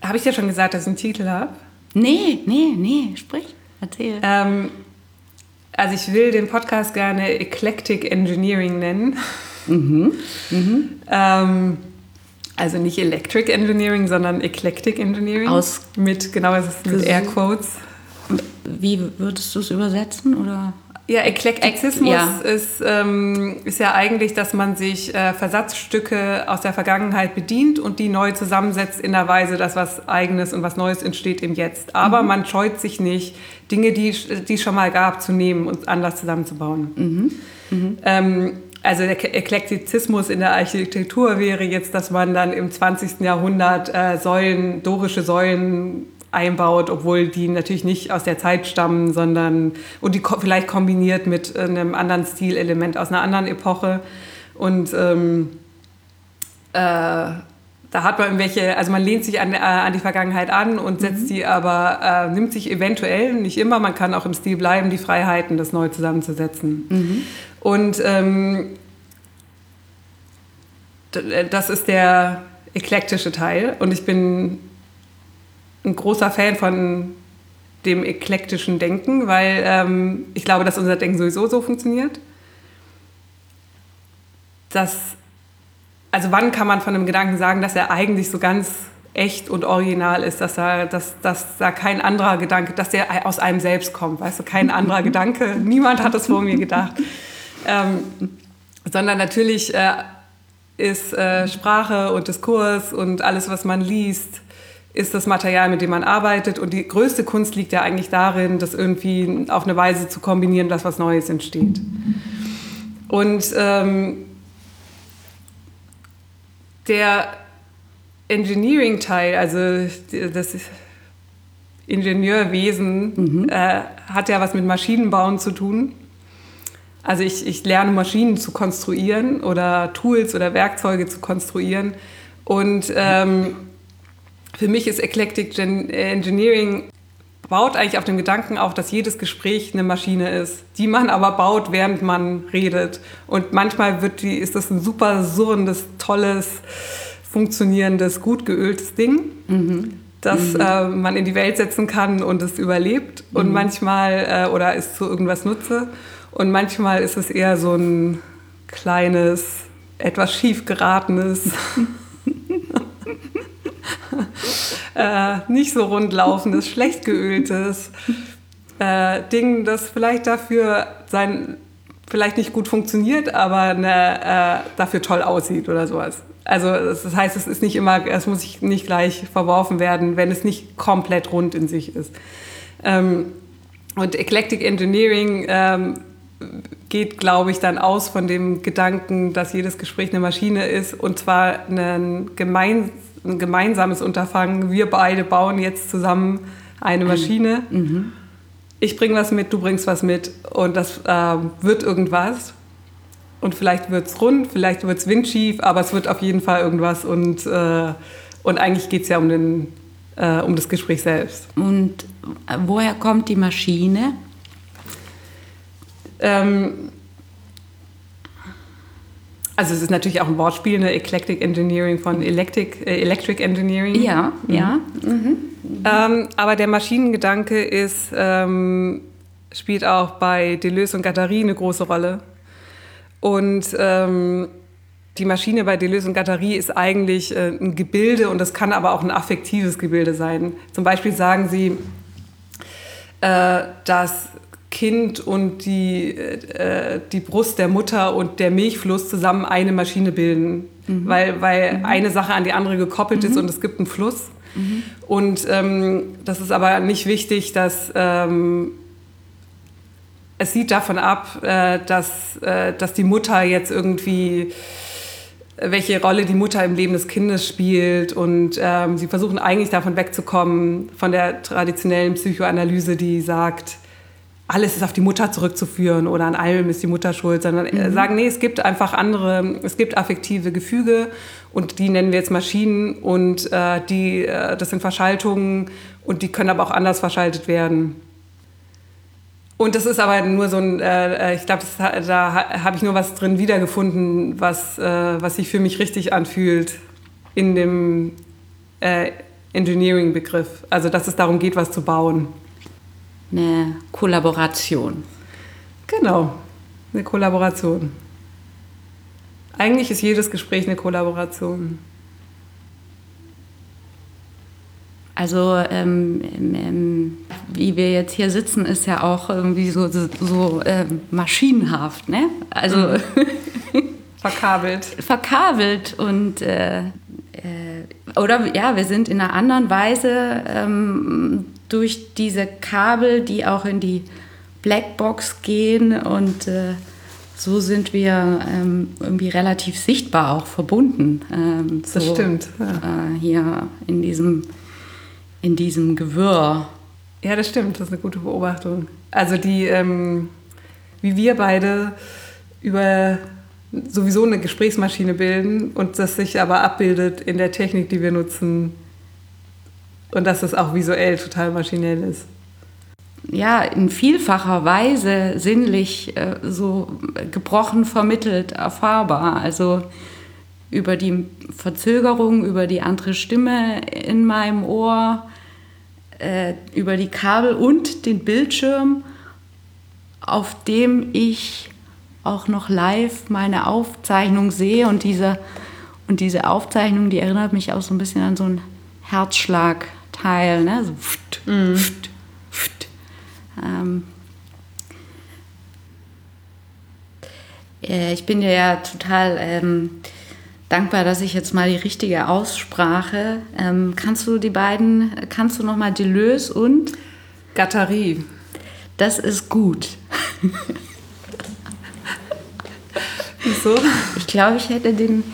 Habe ich dir schon gesagt, dass ich einen Titel habe? Nee, sprich, erzähl. Also ich will den Podcast gerne Eclectic Engineering nennen. Also nicht Electric Engineering, sondern Eclectic Engineering. Mit Airquotes. Wie würdest du es übersetzen? Oder? Ja, Eklektizismus ist ja eigentlich, dass man sich Versatzstücke aus der Vergangenheit bedient und die neu zusammensetzt in der Weise, dass was Eigenes und was Neues entsteht im Jetzt. Aber man scheut sich nicht, Dinge, die es schon mal gab, zu nehmen und anders zusammenzubauen. Also der Eklektizismus in der Architektur wäre jetzt, dass man dann im 20. Jahrhundert dorische Säulen einbaut, obwohl die natürlich nicht aus der Zeit stammen, und die vielleicht kombiniert mit einem anderen Stilelement aus einer anderen Epoche. Und da hat man man lehnt sich an die Vergangenheit an und setzt die aber, nimmt sich eventuell, nicht immer, man kann auch im Stil bleiben, die Freiheiten, das neu zusammenzusetzen. Und das ist der eklektische Teil. Und ich bin ein großer Fan von dem eklektischen Denken, weil ich glaube, dass unser Denken sowieso so funktioniert. Also wann kann man von einem Gedanken sagen, dass er eigentlich so ganz echt und original ist, dass da kein anderer Gedanke, dass der aus einem selbst kommt, weißt du, kein anderer Gedanke, niemand hat es vor mir gedacht. Sondern natürlich ist Sprache und Diskurs und alles, was man liest, ist das Material, mit dem man arbeitet. Und die größte Kunst liegt ja eigentlich darin, das irgendwie auf eine Weise zu kombinieren, dass was Neues entsteht. Und der Engineering-Teil, also das Ingenieurwesen, hat ja was mit Maschinenbauen zu tun. Also ich lerne Maschinen zu konstruieren oder Tools oder Werkzeuge zu konstruieren. Und für mich ist Eclectic Engineering baut eigentlich auf dem Gedanken auf, dass jedes Gespräch eine Maschine ist, die man aber baut, während man redet. Und manchmal ist das ein super surrendes, tolles, funktionierendes, gut geöltes Ding, das man in die Welt setzen kann und es überlebt. Und manchmal, oder es zu irgendwas nutze. Und manchmal ist es eher so ein kleines, etwas schief geratenes, nicht so rund laufendes, schlecht geöltes Ding, das vielleicht vielleicht nicht gut funktioniert, aber dafür toll aussieht oder sowas. Also das heißt, es muss nicht gleich verworfen werden, wenn es nicht komplett rund in sich ist. Und Eclectic Engineering geht, glaube ich, dann aus von dem Gedanken, dass jedes Gespräch eine Maschine ist, und zwar ein gemeinsames Unterfangen. Wir beide bauen jetzt zusammen eine Maschine. Ich bringe was mit, du bringst was mit, und das wird irgendwas. Und vielleicht wird es rund, vielleicht wird es windschief, aber es wird auf jeden Fall irgendwas. Und eigentlich geht es ja um das Gespräch selbst. Und woher kommt die Maschine? Also es ist natürlich auch ein Wortspiel, eine Eclectic Engineering von Electric Engineering. Ja. Aber der Maschinengedanke spielt auch bei Deleuze und Guattari eine große Rolle. Und die Maschine bei Deleuze und Guattari ist eigentlich ein Gebilde, und das kann aber auch ein affektives Gebilde sein. Zum Beispiel sagen sie, dass Kind und die Brust der Mutter und der Milchfluss zusammen eine Maschine bilden, weil eine Sache an die andere gekoppelt ist und es gibt einen Fluss. Und das ist aber nicht wichtig, dass es sieht davon ab, dass die Mutter jetzt irgendwie, welche Rolle die Mutter im Leben des Kindes spielt, und sie versuchen eigentlich davon wegzukommen, von der traditionellen Psychoanalyse, die sagt, alles ist auf die Mutter zurückzuführen oder an allem ist die Mutter schuld, sondern sagen, nee, es gibt einfach es gibt affektive Gefüge, und die nennen wir jetzt Maschinen, und das sind Verschaltungen, und die können aber auch anders verschaltet werden. Und das ist aber nur so ein, ich glaube, da habe ich nur was drin wiedergefunden, was sich für mich richtig anfühlt in Engineering-Begriff. Also dass es darum geht, was zu bauen. Eine Kollaboration. Genau, eine Kollaboration. Eigentlich ist jedes Gespräch eine Kollaboration. Also wie wir jetzt hier sitzen, ist ja auch irgendwie so maschinenhaft, ne? Also verkabelt. Verkabelt und oder ja, wir sind in einer anderen Weise durch diese Kabel, die auch in die Blackbox gehen und so sind wir irgendwie relativ sichtbar auch verbunden. Das stimmt. Ja. Hier in diesem Gewirr. Ja, das stimmt. Das ist eine gute Beobachtung. Also wie wir beide über sowieso eine Gesprächsmaschine bilden und das sich aber abbildet in der Technik, die wir nutzen und dass es auch visuell total maschinell ist. Ja, in vielfacher Weise sinnlich so gebrochen vermittelt erfahrbar. Also über die Verzögerung, über die andere Stimme in meinem Ohr, über die Kabel und den Bildschirm, auf dem ich auch noch live meine Aufzeichnung sehe. Und diese Aufzeichnung, die erinnert mich auch so ein bisschen an so ein Herzschlagteil, ne? So pft, pft, pft. Ich bin dir ja total dankbar, dass ich jetzt mal die richtige Aussprache. Kannst du nochmal Deleuze und? Guattari. Das ist gut. Wieso? Ich glaube, ich hätte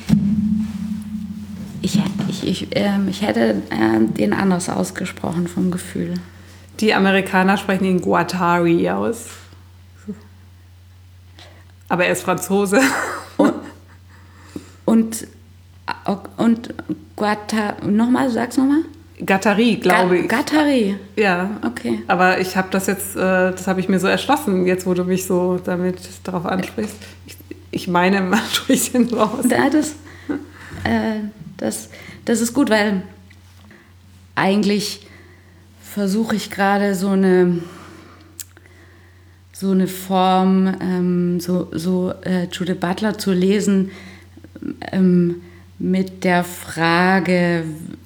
den anders ausgesprochen vom Gefühl. Die Amerikaner sprechen ihn Guattari aus. Aber er ist Franzose. Und sag's nochmal? Guattari, glaube ich. Guattari? Ja. Okay. Aber ich habe das habe ich mir so erschlossen, jetzt wo du mich so damit darauf ansprichst. Ich meine, man spricht ihn so aus. Das ist gut, weil eigentlich versuche ich gerade so eine Form, Judith Butler zu lesen, mit der Frage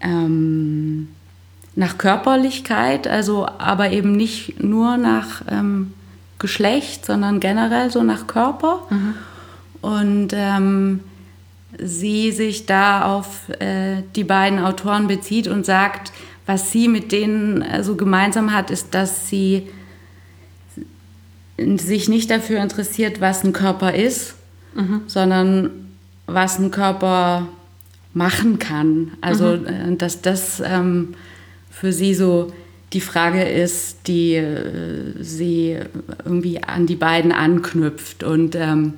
nach Körperlichkeit, also aber eben nicht nur nach Geschlecht, sondern generell so nach Körper. Mhm. Und sie sich da auf die beiden Autoren bezieht und sagt, was sie mit denen so gemeinsam hat, ist, dass sie sich nicht dafür interessiert, was ein Körper ist, sondern was ein Körper machen kann. Also, dass das für sie so die Frage ist, die sie irgendwie an die beiden anknüpft. Und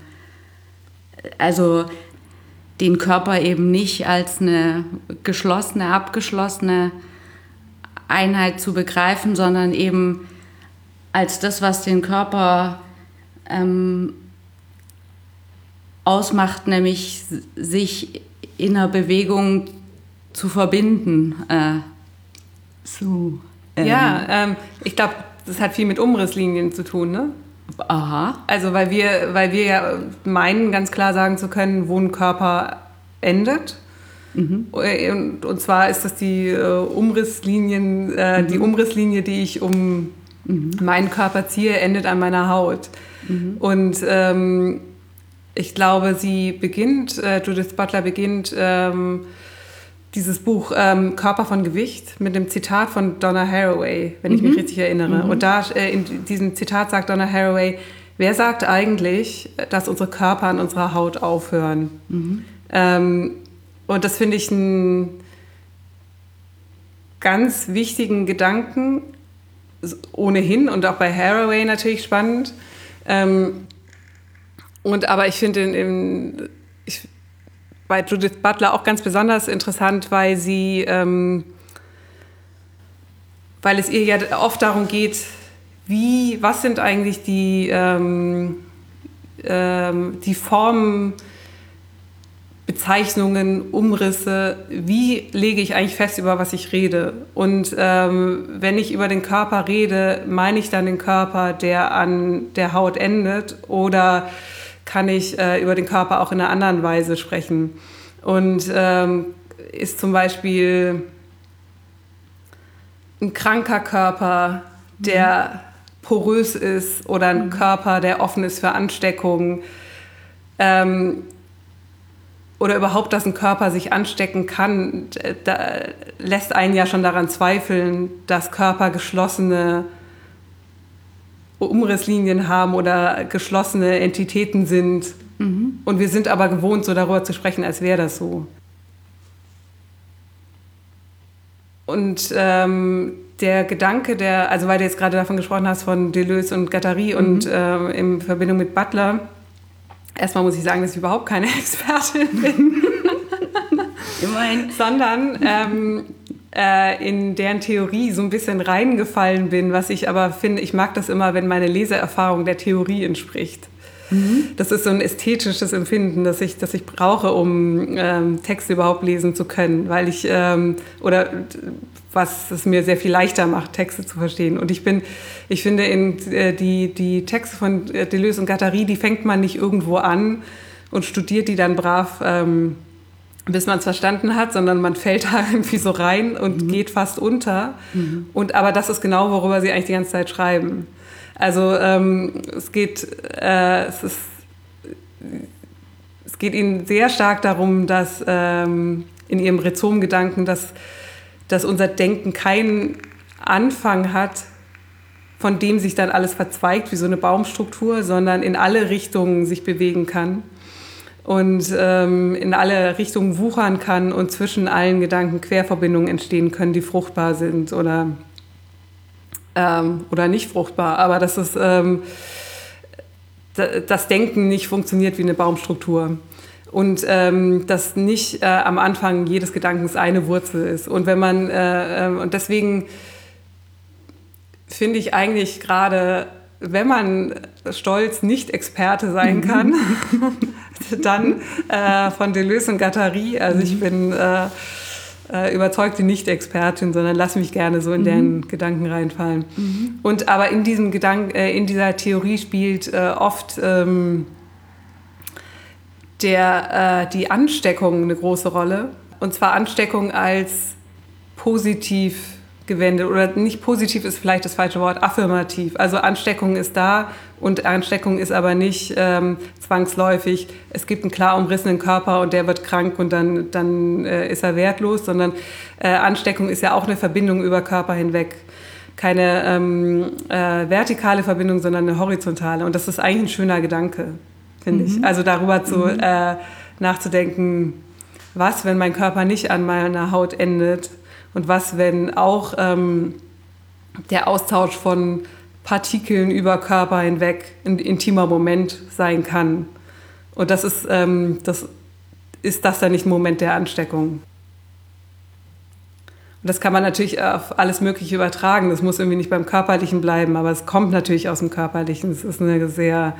also den Körper eben nicht als eine geschlossene, abgeschlossene Einheit zu begreifen, sondern eben als das, was den Körper ausmacht, nämlich sich in einer Bewegung zu verbinden. Ich glaube, das hat viel mit Umrisslinien zu tun, ne? Aha. Also weil wir ja meinen, ganz klar sagen zu können, wo ein Körper endet. Und zwar ist das die Umrisslinie, die ich um meinen Körper ziehe, endet an meiner Haut. Und ich glaube, Judith Butler beginnt dieses Buch Körper von Gewicht mit dem Zitat von Donna Haraway, wenn ich mich richtig erinnere. Und da in diesem Zitat sagt Donna Haraway, wer sagt eigentlich, dass unsere Körper an unserer Haut aufhören? Und das finde ich einen ganz wichtigen Gedanken, ohnehin und auch bei Haraway natürlich spannend. Aber ich finde bei Judith Butler auch ganz besonders interessant, weil es ihr ja oft darum geht, was sind eigentlich die Formen Bezeichnungen, Umrisse, wie lege ich eigentlich fest, über was ich rede. Und wenn ich über den Körper rede, meine ich dann den Körper, der an der Haut endet, oder kann ich über den Körper auch in einer anderen Weise sprechen. Und ist zum Beispiel ein kranker Körper, der porös ist, oder ein Körper, der offen ist für Ansteckung, oder überhaupt, dass ein Körper sich anstecken kann, da lässt einen ja schon daran zweifeln, dass Körper geschlossene Umrisslinien haben oder geschlossene Entitäten sind. Und wir sind aber gewohnt, so darüber zu sprechen, als wäre das so. Und der Gedanke, also weil du jetzt gerade davon gesprochen hast, von Deleuze und Guattari und in Verbindung mit Butler, erstmal muss ich sagen, dass ich überhaupt keine Expertin bin. Immerhin. Sondern in deren Theorie so ein bisschen reingefallen bin, was ich aber finde, ich mag das immer, wenn meine Leseerfahrung der Theorie entspricht. Das ist so ein ästhetisches Empfinden, das ich brauche, um Texte überhaupt lesen zu können, weil oder was es mir sehr viel leichter macht, Texte zu verstehen. Und ich finde, die Texte von Deleuze und Guattari, die fängt man nicht irgendwo an und studiert die dann brav, bis man es verstanden hat, sondern man fällt da irgendwie so rein und geht fast unter. Aber das ist genau, worüber sie eigentlich die ganze Zeit schreiben. Also es geht ihnen sehr stark darum, dass in ihrem Rhizom-Gedanken, dass unser Denken keinen Anfang hat, von dem sich dann alles verzweigt wie so eine Baumstruktur, sondern in alle Richtungen sich bewegen kann und in alle Richtungen wuchern kann und zwischen allen Gedanken Querverbindungen entstehen können, die fruchtbar sind oder nicht fruchtbar, aber dass das Denken nicht funktioniert wie eine Baumstruktur und dass nicht am Anfang jedes Gedankens eine Wurzel ist. Und und deswegen finde ich eigentlich gerade, wenn man stolz nicht Experte sein kann, dann von Deleuze und Guattari, also ich bin überzeugte Nicht-Expertin, sondern lass mich gerne so in deren Gedanken reinfallen. Und aber in diesem in dieser Theorie spielt oft die Ansteckung eine große Rolle. Und zwar Ansteckung als positiv gewendet, oder nicht positiv ist vielleicht das falsche Wort, affirmativ. Also Ansteckung ist da und Ansteckung ist aber nicht zwangsläufig, es gibt einen klar umrissenen Körper und der wird krank und dann ist er wertlos, sondern Ansteckung ist ja auch eine Verbindung über Körper hinweg. Keine vertikale Verbindung, sondern eine horizontale. Und das ist eigentlich ein schöner Gedanke, finde ich. Also darüber nachzudenken, was, wenn mein Körper nicht an meiner Haut endet, und was, wenn auch der Austausch von Partikeln über Körper hinweg ein intimer Moment sein kann. Und das ist dann nicht ein Moment der Ansteckung. Und das kann man natürlich auf alles Mögliche übertragen. Das muss irgendwie nicht beim Körperlichen bleiben, aber es kommt natürlich aus dem Körperlichen. Es ist eine sehr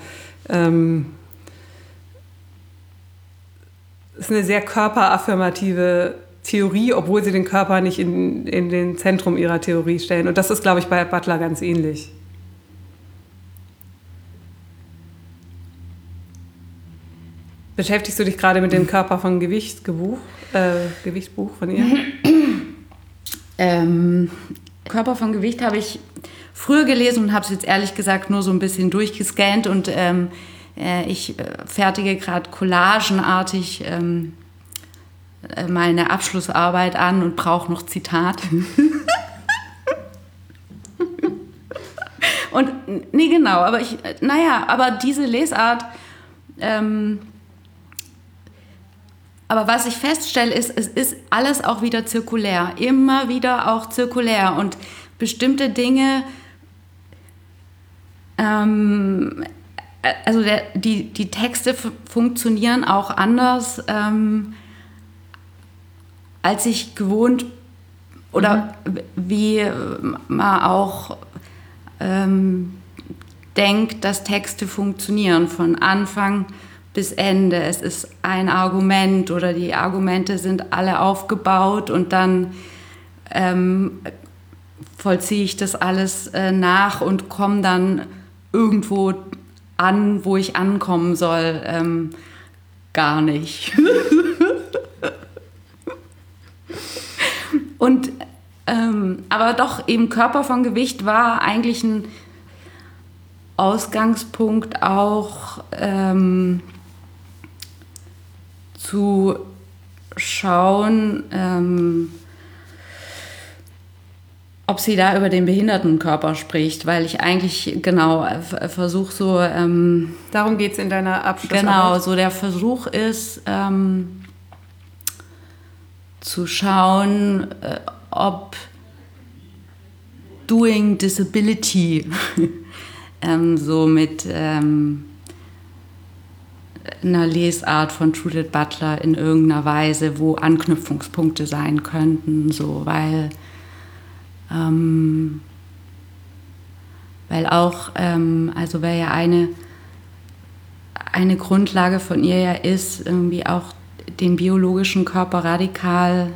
körperaffirmative Theorie, obwohl sie den Körper nicht in den Zentrum ihrer Theorie stellen. Und das ist, glaube ich, bei Butler ganz ähnlich. Beschäftigst du dich gerade mit dem Körper von Gewichtsbuch von ihr? Körper von Gewicht habe ich früher gelesen und habe es jetzt ehrlich gesagt nur so ein bisschen durchgescannt und ich fertige gerade collagenartig meine Abschlussarbeit an und brauche noch Zitate. Und nee, genau, aber diese Lesart, aber was ich feststelle, ist, es ist alles auch wieder zirkulär, immer wieder auch zirkulär und bestimmte Dinge, also die Texte funktionieren auch anders, als ich gewohnt oder wie man auch denkt, dass Texte funktionieren. Von Anfang bis Ende. Es ist ein Argument oder die Argumente sind alle aufgebaut und dann vollziehe ich das alles nach und komme dann irgendwo an, wo ich ankommen soll. Gar nicht. Und aber doch eben Körper von Gewicht war eigentlich ein Ausgangspunkt auch zu schauen, ob sie da über den Behindertenkörper spricht, weil ich eigentlich genau versuche so... Darum geht es in deiner Abschlussarbeit? Genau, so der Versuch ist, zu schauen, ob Doing Disability so mit einer Lesart von Judith Butler in irgendeiner Weise, wo Anknüpfungspunkte sein könnten, so, weil auch, also weil ja eine Grundlage von ihr ja ist, irgendwie auch den biologischen Körper radikal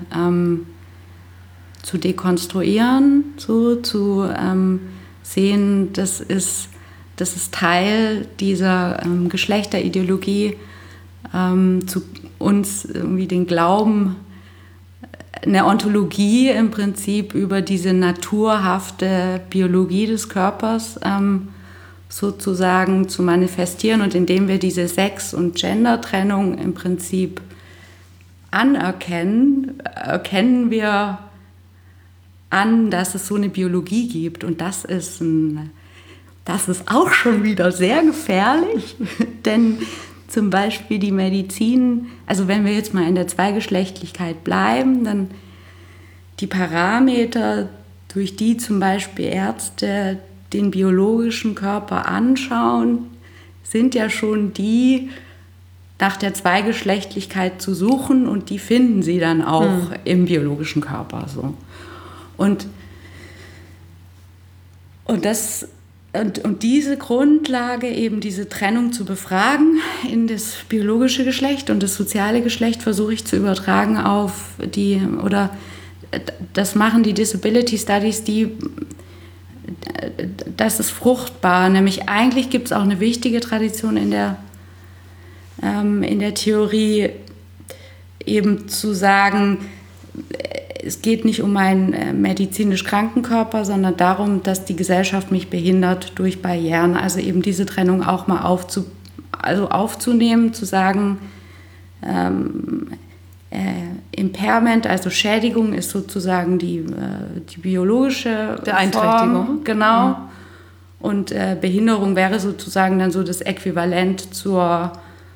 zu dekonstruieren, so zu sehen, das ist Teil dieser Geschlechterideologie, zu uns irgendwie den Glauben, eine Ontologie im Prinzip über diese naturhafte Biologie des Körpers sozusagen zu manifestieren. Und indem wir diese Sex- und Gender-Trennung im Prinzip anerkennen, erkennen wir an, dass es so eine Biologie gibt. Und das ist auch schon wieder sehr gefährlich, denn zum Beispiel die Medizin, also wenn wir jetzt mal in der Zweigeschlechtlichkeit bleiben, dann die Parameter, durch die zum Beispiel Ärzte den biologischen Körper anschauen, sind ja schon die, nach der Zweigeschlechtlichkeit zu suchen, und die finden sie dann auch im biologischen Körper. So. Und diese Grundlage, eben diese Trennung zu befragen in das biologische Geschlecht und das soziale Geschlecht, versuche ich zu übertragen auf das machen die Disability Studies, das ist fruchtbar. Nämlich eigentlich gibt es auch eine wichtige Tradition in der Theorie, eben zu sagen, es geht nicht um einen medizinisch kranken Körper, sondern darum, dass die Gesellschaft mich behindert durch Barrieren. Also eben diese Trennung auch mal aufzunehmen, zu sagen, Impairment, also Schädigung, ist sozusagen die biologische Beeinträchtigung. Form, genau. Mhm. Und Behinderung wäre sozusagen dann so das Äquivalent zur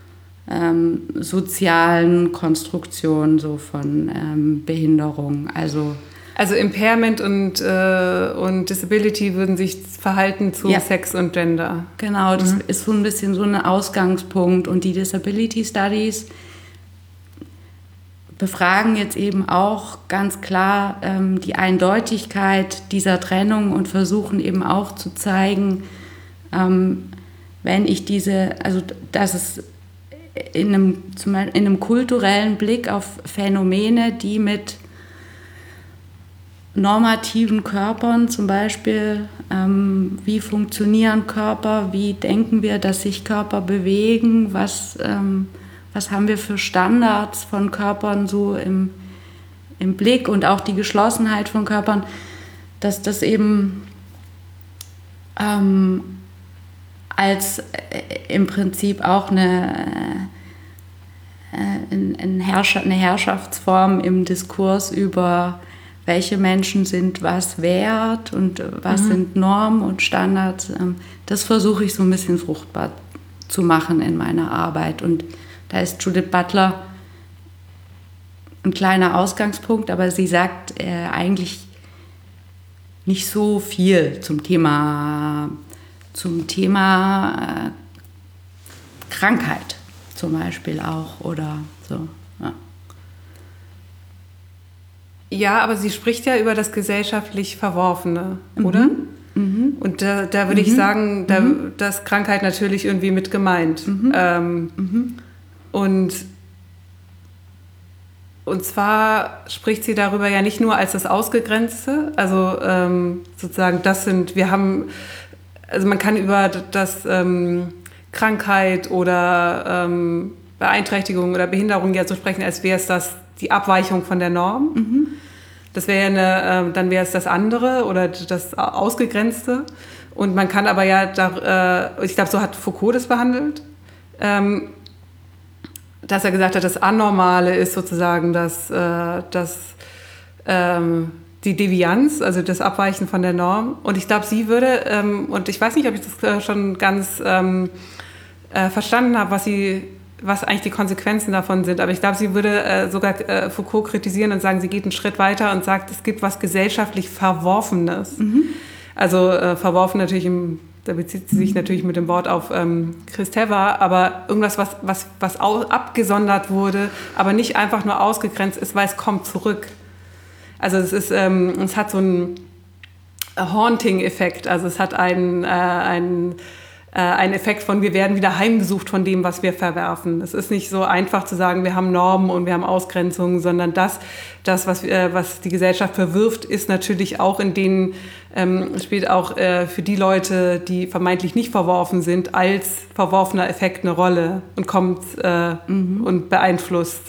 sozialen Konstruktion so von Behinderung. Also Impairment und Disability würden sich verhalten zu Sex und Gender. Genau, das ist so ein bisschen so ein Ausgangspunkt. Und die Disability Studies befragen jetzt eben auch ganz klar die Eindeutigkeit dieser Trennung und versuchen eben auch zu zeigen, wenn ich dass es in einem kulturellen Blick auf Phänomene, die mit normativen Körpern zum Beispiel, wie funktionieren Körper, wie denken wir, dass sich Körper bewegen, was haben wir für Standards von Körpern so im Blick und auch die Geschlossenheit von Körpern, dass das eben als im Prinzip auch eine Herrschaftsform im Diskurs über welche Menschen sind was wert und was sind Normen und Standards, das versuche ich so ein bisschen fruchtbar zu machen in meiner Arbeit. Und da ist Judith Butler ein kleiner Ausgangspunkt, aber sie sagt eigentlich nicht so viel zum Thema Krankheit zum Beispiel auch oder so. Ja. Ja, aber sie spricht ja über das gesellschaftlich Verworfene, oder? Und da würde ich sagen, da ist Krankheit natürlich irgendwie mit gemeint. Und zwar spricht sie darüber ja nicht nur als das Ausgegrenzte, also sozusagen also man kann über das Krankheit oder Beeinträchtigung oder Behinderung ja so sprechen, als wäre es die Abweichung von der Norm. Das wäre ja dann wäre es das andere oder das Ausgegrenzte. Und man kann aber ja, ich glaube, so hat Foucault das behandelt, dass er gesagt hat, das Anormale ist sozusagen die Devianz, also das Abweichen von der Norm. Und ich glaube, sie würde, und ich weiß nicht, ob ich das schon ganz verstanden habe, was eigentlich die Konsequenzen davon sind, aber ich glaube, sie würde sogar Foucault kritisieren und sagen, sie geht einen Schritt weiter und sagt, es gibt was gesellschaftlich Verworfenes. Also verworfen natürlich, da bezieht sie sich natürlich mit dem Wort auf Kristeva, aber irgendwas, was abgesondert wurde, aber nicht einfach nur ausgegrenzt ist, weil es kommt zurück. Also es hat so einen Haunting-Effekt, also es hat einen Effekt von, wir werden wieder heimgesucht von dem, was wir verwerfen. Es ist nicht so einfach zu sagen, wir haben Normen und wir haben Ausgrenzungen, sondern das was die Gesellschaft verwirft, ist natürlich auch spielt auch für die Leute, die vermeintlich nicht verworfen sind, als verworfener Effekt eine Rolle und kommt und beeinflusst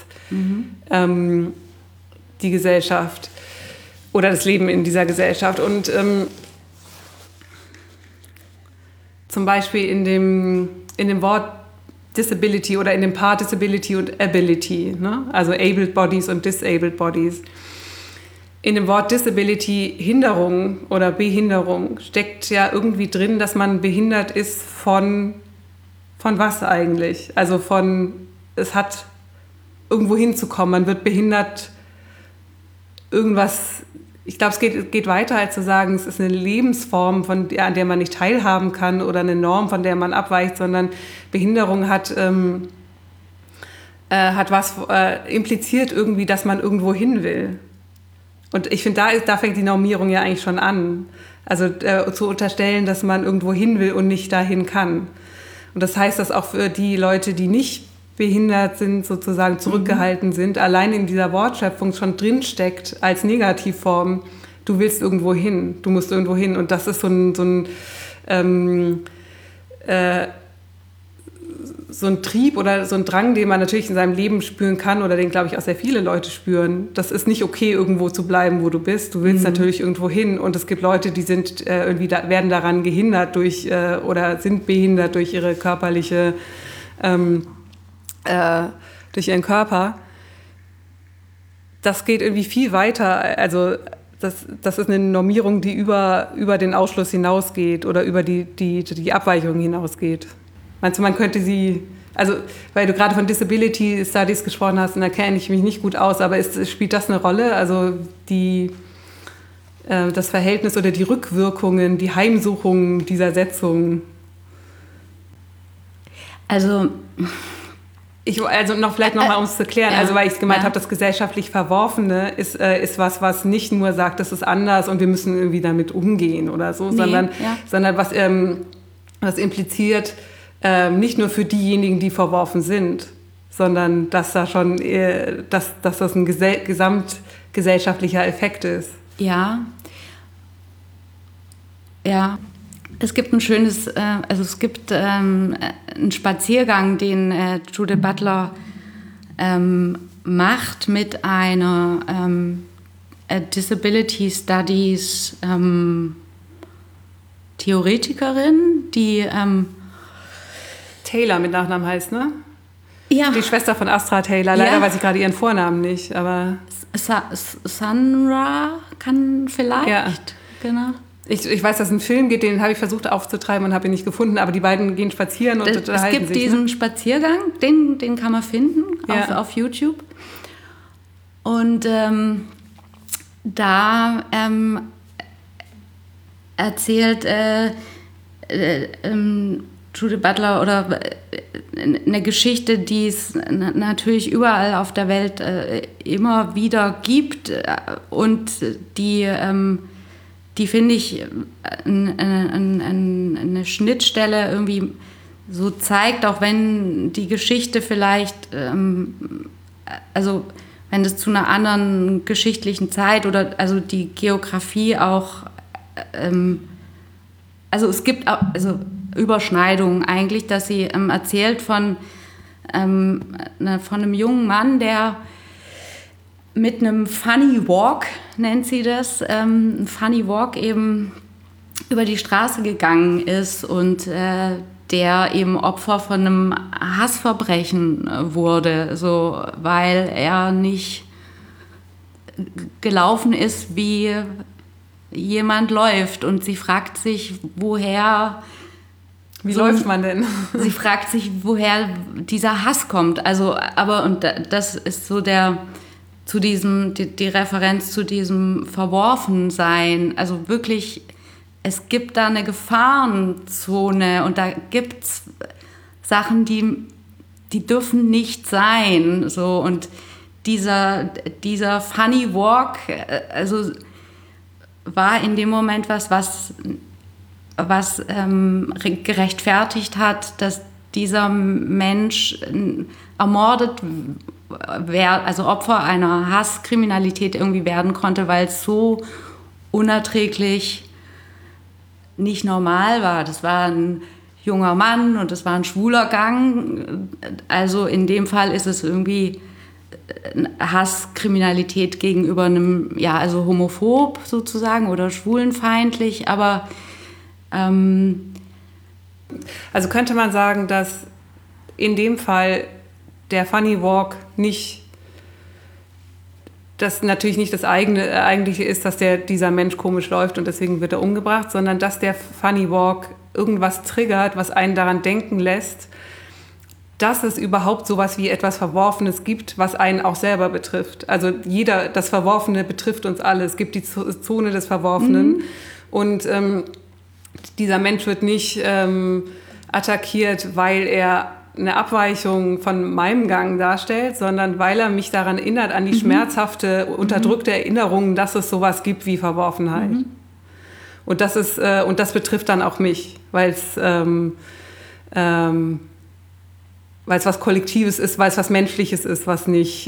die Gesellschaft oder das Leben in dieser Gesellschaft. Und zum Beispiel in dem Wort Disability oder in dem Paar Disability und Ability, ne? Also Abled Bodies und Disabled Bodies. In dem Wort Disability, Hinderung oder Behinderung, steckt ja irgendwie drin, dass man behindert ist von was eigentlich? Also es hat irgendwo hinzukommen, man wird behindert, irgendwas. Ich glaube, es geht weiter, als zu sagen, es ist eine Lebensform, an der man nicht teilhaben kann oder eine Norm, von der man abweicht, sondern Behinderung impliziert irgendwie, dass man irgendwo hin will. Und ich finde, da fängt die Normierung ja eigentlich schon an. Also zu unterstellen, dass man irgendwo hin will und nicht dahin kann. Und das heißt, dass auch für die Leute, die nicht behindert sind, sozusagen zurückgehalten sind, allein in dieser Wortschöpfung schon drinsteckt als Negativform, du willst irgendwo hin, du musst irgendwo hin. Und das ist so ein Trieb oder so ein Drang, den man natürlich in seinem Leben spüren kann oder den, glaube ich, auch sehr viele Leute spüren. Das ist nicht okay, irgendwo zu bleiben, wo du bist. Du willst natürlich irgendwo hin. Und es gibt Leute, die sind werden daran gehindert oder sind behindert durch ihre körperliche durch ihren Körper. Das geht irgendwie viel weiter. Also das ist eine Normierung, die über den Ausschluss hinausgeht oder über die Abweichung hinausgeht. Meinst du, man könnte sie, also weil du gerade von Disability Studies gesprochen hast, und da kenne ich mich nicht gut aus, aber spielt das eine Rolle? Also das Verhältnis oder die Rückwirkungen, die Heimsuchungen dieser Setzung? Also vielleicht nochmal, um es zu klären, also weil ich gemeint habe, das gesellschaftlich Verworfene ist was nicht nur sagt, das ist anders und wir müssen irgendwie damit umgehen oder so, sondern was impliziert, nicht nur für diejenigen, die verworfen sind, sondern dass da schon, dass das ein gesamtgesellschaftlicher Effekt ist. Ja. Es gibt einen Spaziergang, den Judith Butler macht mit einer Disability Studies Theoretikerin, die Taylor mit Nachnamen heißt, ne? Ja. Die Schwester von Astra Taylor. Leider weiß ich gerade ihren Vornamen nicht, aber Sandra kann vielleicht. Ja. Genau. Ich weiß, dass es einen Film gibt, den habe ich versucht aufzutreiben und habe ihn nicht gefunden, aber die beiden gehen spazieren und unterhalten sich. Es gibt diesen Spaziergang, den kann man finden auf YouTube. Und da erzählt Judith Butler oder eine Geschichte, die es natürlich überall auf der Welt immer wieder gibt und die die finde ich eine Schnittstelle irgendwie so zeigt, auch wenn die Geschichte vielleicht, also wenn es zu einer anderen geschichtlichen Zeit oder also die Geografie auch, also es gibt auch, also Überschneidungen eigentlich, dass sie erzählt von einem jungen Mann, der mit einem Funny Walk, nennt sie das, ein Funny Walk eben über die Straße gegangen ist und der eben Opfer von einem Hassverbrechen wurde, so, weil er nicht gelaufen ist, wie jemand läuft. Und sie fragt sich, woher... Wie läuft man denn? Sie fragt sich, woher dieser Hass kommt. Also, aber, und das ist so die Referenz zu diesem Verworfensein. Also wirklich, es gibt da eine Gefahrenzone und da gibt es Sachen, die dürfen nicht sein. So, und dieser Funny Walk, also war in dem Moment was gerechtfertigt hat, dass dieser Mensch ermordet also Opfer einer Hasskriminalität irgendwie werden konnte, weil es so unerträglich nicht normal war. Das war ein junger Mann und es war ein schwuler Gang. Also in dem Fall ist es irgendwie Hasskriminalität gegenüber einem, ja, also homophob sozusagen oder schwulenfeindlich, aber also könnte man sagen, dass in dem Fall der Funny Walk das natürlich nicht das Eigentliche ist, dass dieser Mensch komisch läuft und deswegen wird er umgebracht, sondern dass der Funny Walk irgendwas triggert, was einen daran denken lässt, dass es überhaupt sowas wie etwas Verworfenes gibt, was einen auch selber betrifft. Also das Verworfene betrifft uns alle. Es gibt die Zone des Verworfenen und dieser Mensch wird nicht attackiert, weil er eine Abweichung von meinem Gang darstellt, sondern weil er mich daran erinnert, an die schmerzhafte, unterdrückte Erinnerung, dass es sowas gibt wie Verworfenheit. Und das betrifft dann auch mich, weil es was Kollektives ist, weil es was Menschliches ist, was nicht...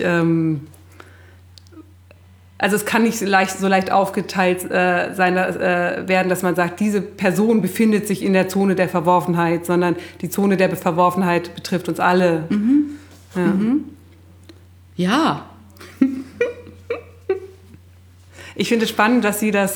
Also es kann nicht so leicht aufgeteilt werden, dass man sagt, diese Person befindet sich in der Zone der Verworfenheit, sondern die Zone der Verworfenheit betrifft uns alle. Ja. Ich finde es spannend, dass sie das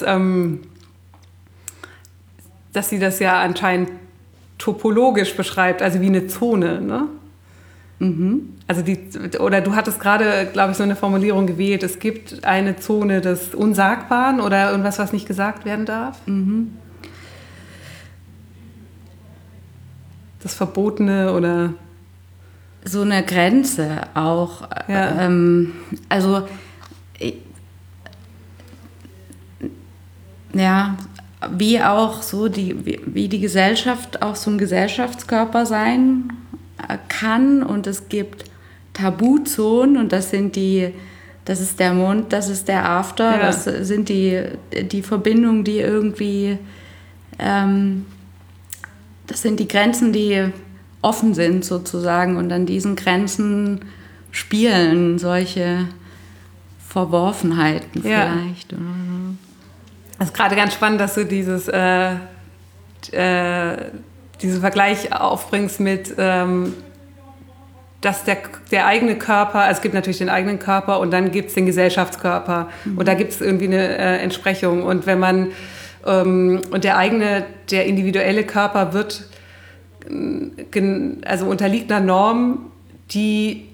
ja anscheinend topologisch beschreibt, also wie eine Zone, ne? Also du hattest gerade, glaube ich, so eine Formulierung gewählt, es gibt eine Zone des Unsagbaren oder irgendwas, was nicht gesagt werden darf. Das Verbotene oder... So eine Grenze auch. Ja. Wie auch so wie die Gesellschaft auch so ein Gesellschaftskörper sein kann, und es gibt Tabuzonen und das ist der Mond, das ist der After, ja. Das sind die Verbindungen, die irgendwie das sind die Grenzen, die offen sind sozusagen, und an diesen Grenzen spielen solche Verworfenheiten vielleicht. Ja. Das ist gerade ganz spannend, dass du diesen Vergleich aufbringst mit, dass der eigene Körper, also es gibt natürlich den eigenen Körper und dann gibt es den Gesellschaftskörper und da gibt es irgendwie eine Entsprechung, und wenn man und der individuelle Körper wird also unterliegt einer Norm, die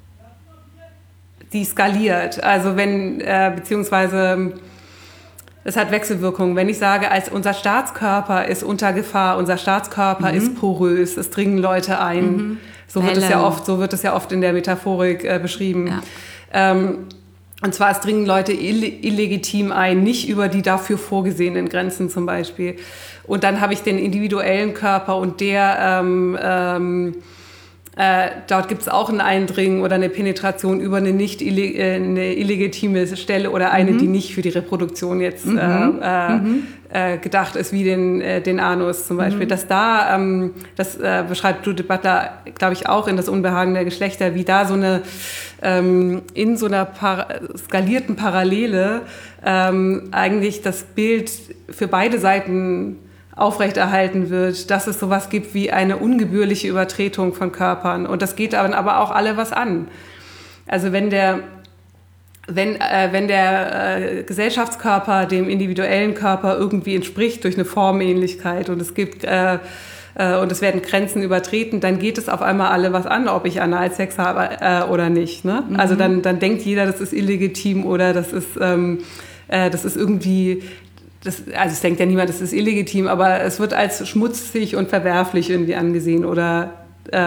skaliert, also beziehungsweise es hat Wechselwirkungen. Wenn ich sage, unser Staatskörper ist unter Gefahr, unser Staatskörper ist porös, es dringen Leute ein. So wird es ja oft in der Metaphorik beschrieben. Ja. Und zwar, es dringen Leute illegitim ein, nicht über die dafür vorgesehenen Grenzen zum Beispiel. Und dann habe ich den individuellen Körper, und der Dort gibt es auch ein Eindringen oder eine Penetration über eine eine illegitime Stelle oder eine, die nicht für die Reproduktion jetzt gedacht ist, wie den Anus zum Beispiel. Dass da, das beschreibt Judith Butler, glaube ich, auch in Das Unbehagen der Geschlechter, wie da so eine in so einer skalierten Parallele eigentlich das Bild für beide Seiten aufrechterhalten wird, dass es sowas gibt wie eine ungebührliche Übertretung von Körpern. Und das geht dann aber auch alle was an. Also wenn der Gesellschaftskörper dem individuellen Körper irgendwie entspricht durch eine Formähnlichkeit und es gibt und es werden Grenzen übertreten, dann geht es auf einmal alle was an, ob ich Analsex habe oder nicht. Ne? Also dann denkt jeder, das ist illegitim oder das ist irgendwie... also es denkt ja niemand, das ist illegitim, aber es wird als schmutzig und verwerflich irgendwie angesehen oder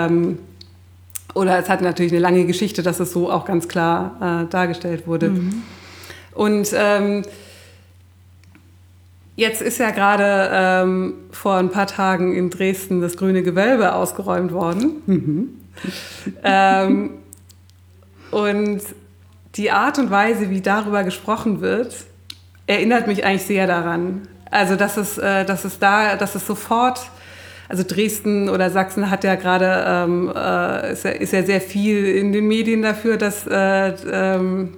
es hat natürlich eine lange Geschichte, dass es so auch ganz klar dargestellt wurde. Und jetzt ist ja gerade vor ein paar Tagen in Dresden das Grüne Gewölbe ausgeräumt worden. Und die Art und Weise, wie darüber gesprochen wird, erinnert mich eigentlich sehr daran. Also dass es sofort, also Dresden oder Sachsen hat ja gerade, ist ja sehr viel in den Medien dafür, dass für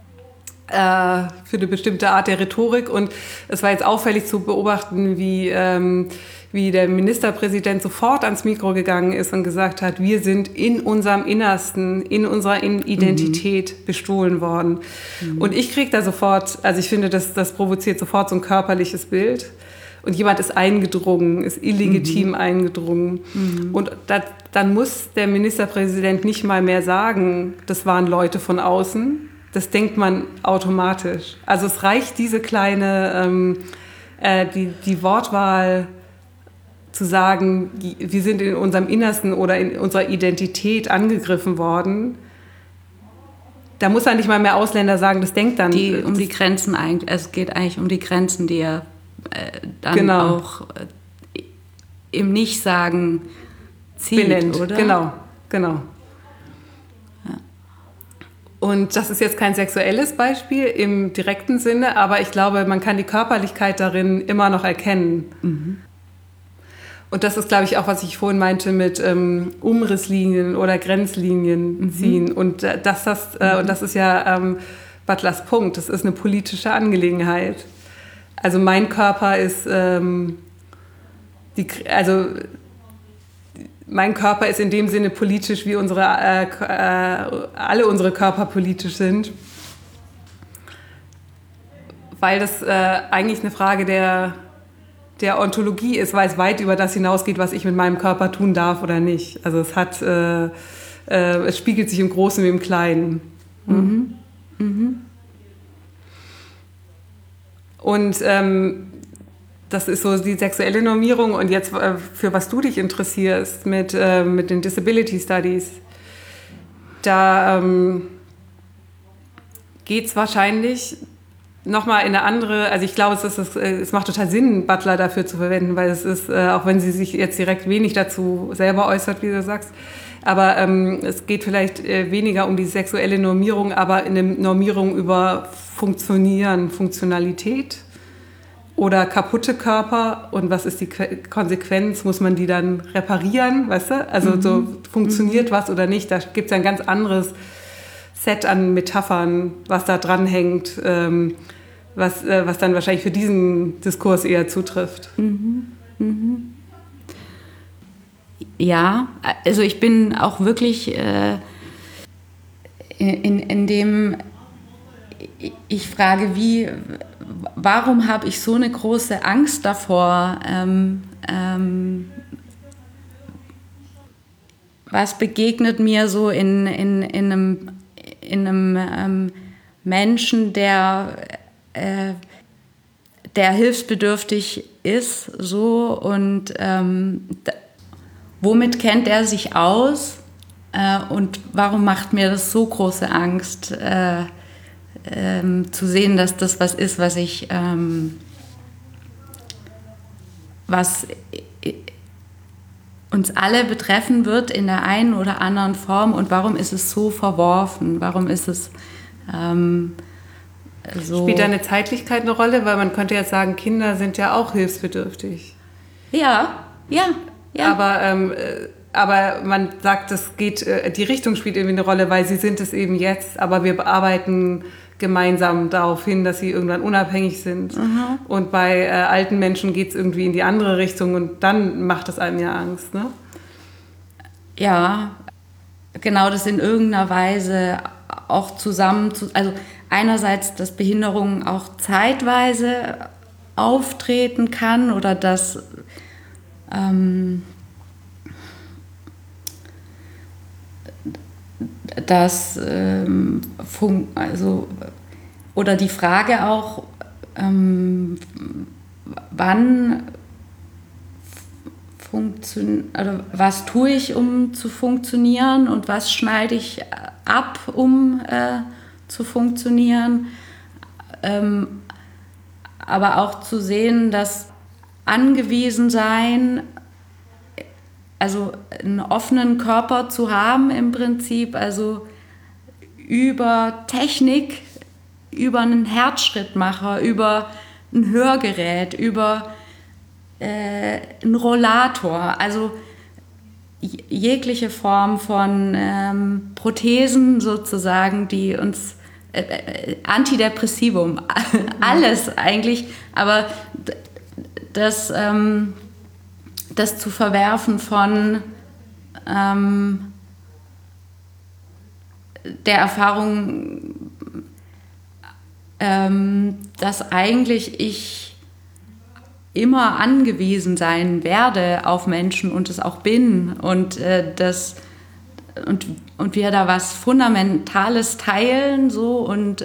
eine bestimmte Art der Rhetorik. Und es war jetzt auffällig zu beobachten, wie der Ministerpräsident sofort ans Mikro gegangen ist und gesagt hat, wir sind in unserem Innersten, in unserer Identität bestohlen worden. Und ich kriege da sofort, also ich finde, das provoziert sofort so ein körperliches Bild. Und jemand ist eingedrungen, ist illegitim eingedrungen. Und dann muss der Ministerpräsident nicht mal mehr sagen, das waren Leute von außen. Das denkt man automatisch. Also es reicht diese kleine, die Wortwahl zu sagen, wir sind in unserem Innersten oder in unserer Identität angegriffen worden. Da muss er nicht mal mehr Ausländer sagen, das denkt dann. Um die Grenzen eigentlich, es geht eigentlich um die Grenzen, die er dann auch im Nichtsagen zieht, benennt. Oder? Genau. Ja. Und das ist jetzt kein sexuelles Beispiel im direkten Sinne, aber ich glaube, man kann die Körperlichkeit darin immer noch erkennen. Und das ist, glaube ich, auch, was ich vorhin meinte mit Umrisslinien oder Grenzlinien ziehen. Und und das ist ja Butlers Punkt, das ist eine politische Angelegenheit. Also mein Körper ist mein Körper ist in dem Sinne politisch, wie alle unsere Körper politisch sind. Weil das eigentlich eine Frage der Ontologie ist, weil es weit über das hinausgeht, was ich mit meinem Körper tun darf oder nicht. Also es spiegelt sich im Großen wie im Kleinen. Und das ist so die sexuelle Normierung. Und jetzt, für was du dich interessierst mit den Disability Studies, da geht es wahrscheinlich nochmal in eine andere, also ich glaube, es macht total Sinn, Butler dafür zu verwenden, weil es ist, auch wenn sie sich jetzt direkt wenig dazu selber äußert, wie du sagst, aber es geht vielleicht weniger um die sexuelle Normierung, aber eine Normierung über Funktionalität oder kaputte Körper und was ist die Konsequenz, muss man die dann reparieren, weißt du? Also so funktioniert was oder nicht, da gibt es ein ganz anderes Set an Metaphern, was da dranhängt, was dann wahrscheinlich für diesen Diskurs eher zutrifft. Ja, also ich bin auch wirklich in dem, ich frage, warum habe ich so eine große Angst davor, was begegnet mir so in einem Menschen, der hilfsbedürftig ist, so, und womit kennt er sich aus und warum macht mir das so große Angst, zu sehen, dass das was ist, was uns alle betreffen wird in der einen oder anderen Form und warum ist es so verworfen? Warum ist es so... Spielt da eine Zeitlichkeit eine Rolle? Weil man könnte jetzt sagen, Kinder sind ja auch hilfsbedürftig. Ja. Aber man sagt, die Richtung spielt irgendwie eine Rolle, weil sie sind es eben jetzt, aber wir bearbeiten gemeinsam darauf hin, dass sie irgendwann unabhängig sind. Mhm. Und bei alten Menschen geht es irgendwie in die andere Richtung und dann macht es einem ja Angst, ne? Ja, genau, das in irgendeiner Weise auch also einerseits, dass Behinderung auch zeitweise auftreten kann oder dass oder die Frage auch, wann oder was tue ich, um zu funktionieren und was schneide ich ab, um zu funktionieren. Aber auch zu sehen, dass angewiesen sein, also einen offenen Körper zu haben im Prinzip, also über Technik, über einen Herzschrittmacher, über ein Hörgerät, über einen Rollator, also jegliche Form von Prothesen sozusagen, die uns Antidepressivum, alles eigentlich, aber das zu verwerfen von der Erfahrung, dass eigentlich ich immer angewiesen sein werde auf Menschen und es auch bin und wir da was Fundamentales teilen so und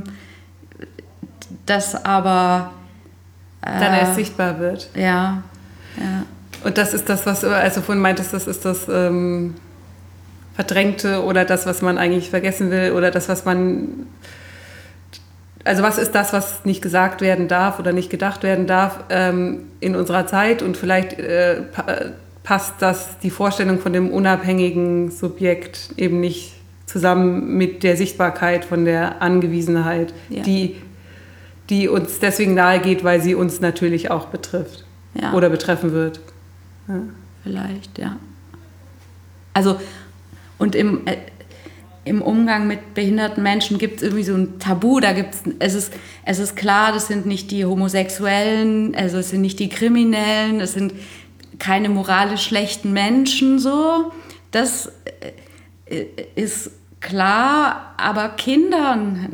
das aber dann erst sichtbar wird. Ja. Und das ist das, was also vorhin meintest, das ist das Verdrängte oder das, was man eigentlich vergessen will oder das, was man... Also was ist das, was nicht gesagt werden darf oder nicht gedacht werden darf in unserer Zeit und vielleicht passt das die Vorstellung von dem unabhängigen Subjekt eben nicht zusammen mit der Sichtbarkeit von der Angewiesenheit, ja, die uns deswegen nahe geht, weil sie uns natürlich auch betrifft, ja, oder betreffen wird. Ja. Vielleicht, ja. Also und im Umgang mit behinderten Menschen gibt es irgendwie so ein Tabu, es ist klar, das sind nicht die Homosexuellen, also es sind nicht die Kriminellen, es sind keine moralisch schlechten Menschen, so. Das ist klar, aber Kindern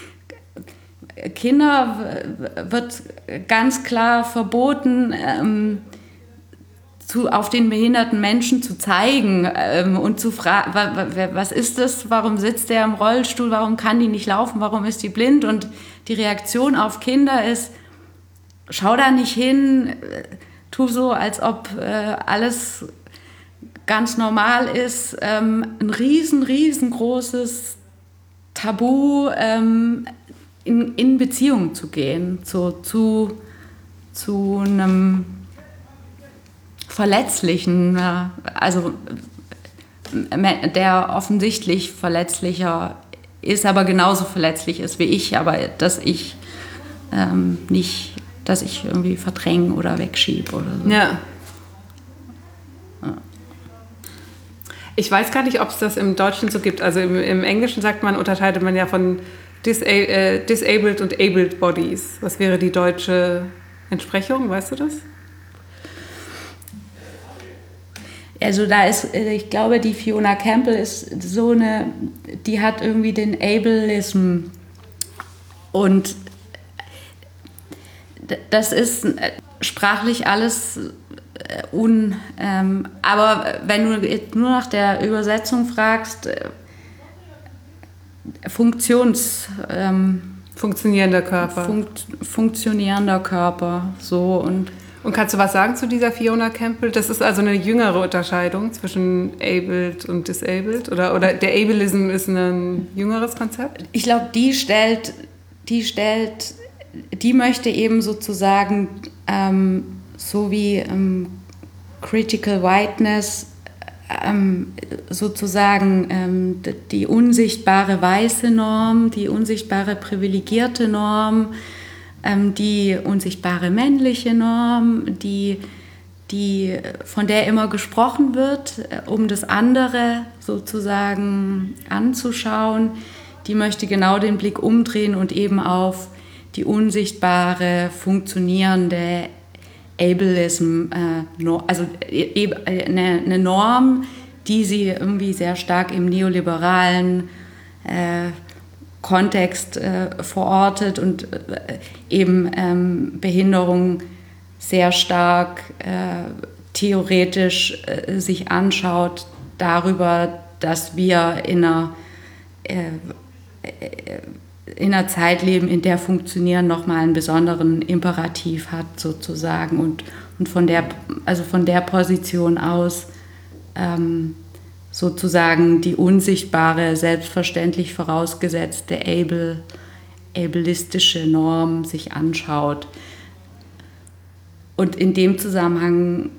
wird ganz klar verboten, auf den behinderten Menschen zu zeigen und zu fragen, was ist das, warum sitzt der im Rollstuhl, warum kann die nicht laufen, warum ist die blind? Und die Reaktion auf Kinder ist, schau da nicht hin, tu so, als ob alles ganz normal ist. Ein riesengroßes Tabu, in Beziehung zu gehen, zu einem Verletzlichen, also der offensichtlich verletzlicher ist, aber genauso verletzlich ist wie ich, aber dass ich nicht, dass ich irgendwie verdränge oder wegschiebe oder so. Ja. Ich weiß gar nicht, ob es das im Deutschen so gibt. Also im Englischen unterscheidet man ja von disabled und abled bodies. Was wäre die deutsche Entsprechung? Weißt du das? Also ich glaube, die Fiona Campbell ist die hat irgendwie den Ableism und das ist sprachlich alles aber wenn du jetzt nur nach der Übersetzung fragst, funktionierender Körper. Funktionierender Körper, so und kannst du was sagen zu dieser Fiona Campbell? Das ist also eine jüngere Unterscheidung zwischen abled und disabled? Oder der Ableism ist ein jüngeres Konzept? Ich glaube, die möchte eben sozusagen so wie Critical Whiteness sozusagen die unsichtbare weiße Norm, die unsichtbare privilegierte Norm, die unsichtbare männliche Norm, von der immer gesprochen wird, um das andere sozusagen anzuschauen, die möchte genau den Blick umdrehen und eben auf die unsichtbare, funktionierende Ableism, also eine Norm, die sie irgendwie sehr stark im neoliberalen Kontext verortet und eben Behinderung sehr stark theoretisch sich anschaut darüber, dass wir in einer Zeit leben, in der Funktionieren nochmal einen besonderen Imperativ hat sozusagen und von der Position aus sozusagen die unsichtbare, selbstverständlich vorausgesetzte ableistische Norm sich anschaut. Und in dem Zusammenhang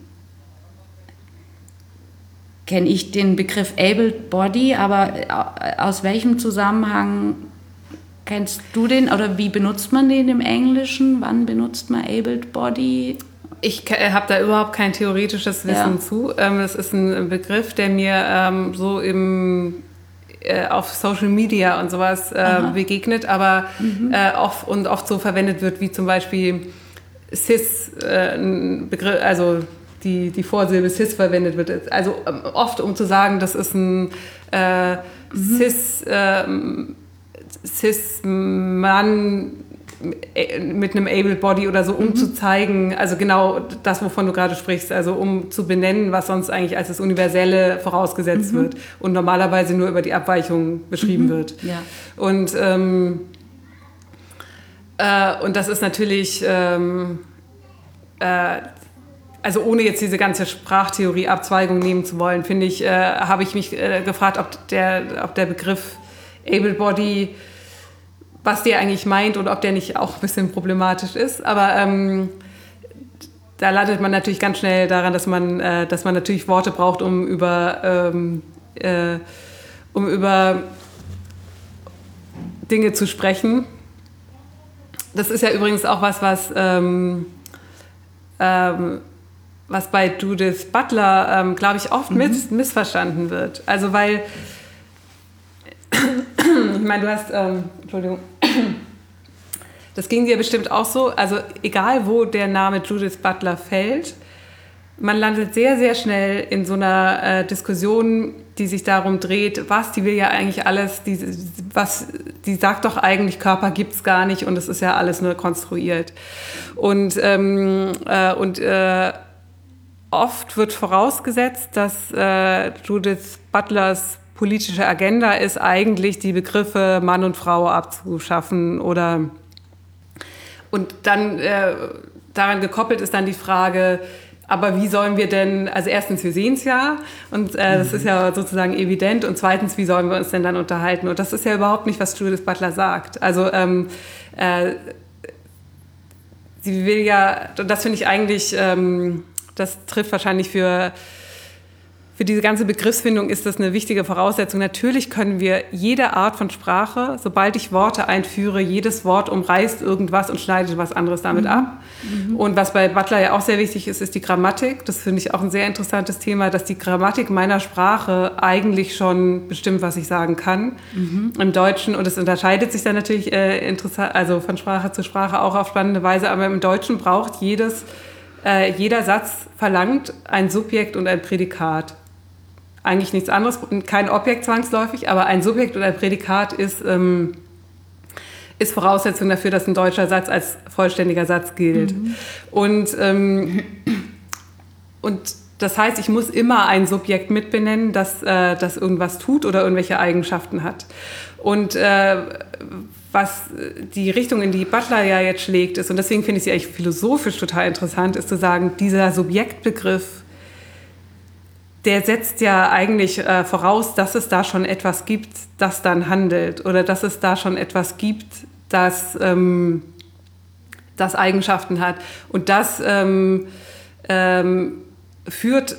kenne ich den Begriff Abled Body, aber aus welchem Zusammenhang kennst du den oder wie benutzt man den im Englischen? Wann benutzt man Abled Body? Ich habe da überhaupt kein theoretisches Wissen zu. Das ist ein Begriff, der mir so auf Social Media und sowas begegnet, aber oft so verwendet wird, wie zum Beispiel Cis, Begriff, also die Vorsilbe Cis verwendet wird. Also oft, um zu sagen, das ist ein Cis-Mann mit einem Able Body oder so, um zu zeigen, also genau das, wovon du gerade sprichst, also um zu benennen, was sonst eigentlich als das Universelle vorausgesetzt wird und normalerweise nur über die Abweichung beschrieben wird. Ja. Und das ist natürlich, also ohne jetzt diese ganze Sprachtheorie-Abzweigung nehmen zu wollen, finde ich, habe ich mich gefragt, ob der Begriff Able Body, was der eigentlich meint und ob der nicht auch ein bisschen problematisch ist. Aber da landet man natürlich ganz schnell daran, dass man natürlich Worte braucht, um über Dinge zu sprechen. Das ist ja übrigens auch was bei Judith Butler, glaube ich, oft missverstanden wird. Also weil, ich meine, du hast, Entschuldigung, das ging dir bestimmt auch so, also egal wo der Name Judith Butler fällt, man landet sehr, sehr schnell in so einer Diskussion, die sich darum dreht, die will ja eigentlich alles, die sagt doch eigentlich, Körper gibt's gar nicht und es ist ja alles nur konstruiert. Und oft wird vorausgesetzt, dass Judith Butlers politische Agenda ist, eigentlich die Begriffe Mann und Frau abzuschaffen und dann daran gekoppelt ist dann die Frage, aber wie sollen wir denn, also erstens, wir sehen es ja und das ist ja sozusagen evident und zweitens, wie sollen wir uns denn dann unterhalten? Und das ist ja überhaupt nicht, was Judith Butler sagt. Also sie will ja, das finde ich eigentlich, das trifft wahrscheinlich für diese ganze Begriffsfindung ist das eine wichtige Voraussetzung. Natürlich können wir jede Art von Sprache, sobald ich Worte einführe, jedes Wort umreißt irgendwas und schneidet was anderes damit ab. Und was bei Butler ja auch sehr wichtig ist, ist die Grammatik. Das finde ich auch ein sehr interessantes Thema, dass die Grammatik meiner Sprache eigentlich schon bestimmt, was ich sagen kann. Im Deutschen, und es unterscheidet sich dann natürlich also von Sprache zu Sprache auch auf spannende Weise, aber im Deutschen braucht jeder Satz verlangt ein Subjekt und ein Prädikat. Eigentlich nichts anderes, kein Objekt zwangsläufig, aber ein Subjekt und ein Prädikat ist Voraussetzung dafür, dass ein deutscher Satz als vollständiger Satz gilt. Und das heißt, ich muss immer ein Subjekt mitbenennen, das irgendwas tut oder irgendwelche Eigenschaften hat. Und was die Richtung, in die Butler ja jetzt schlägt, ist, und deswegen finde ich sie eigentlich philosophisch total interessant, ist zu sagen, dieser Subjektbegriff, der setzt ja eigentlich voraus, dass es da schon etwas gibt, das dann handelt oder dass es da schon etwas gibt, das Eigenschaften hat. Und das führt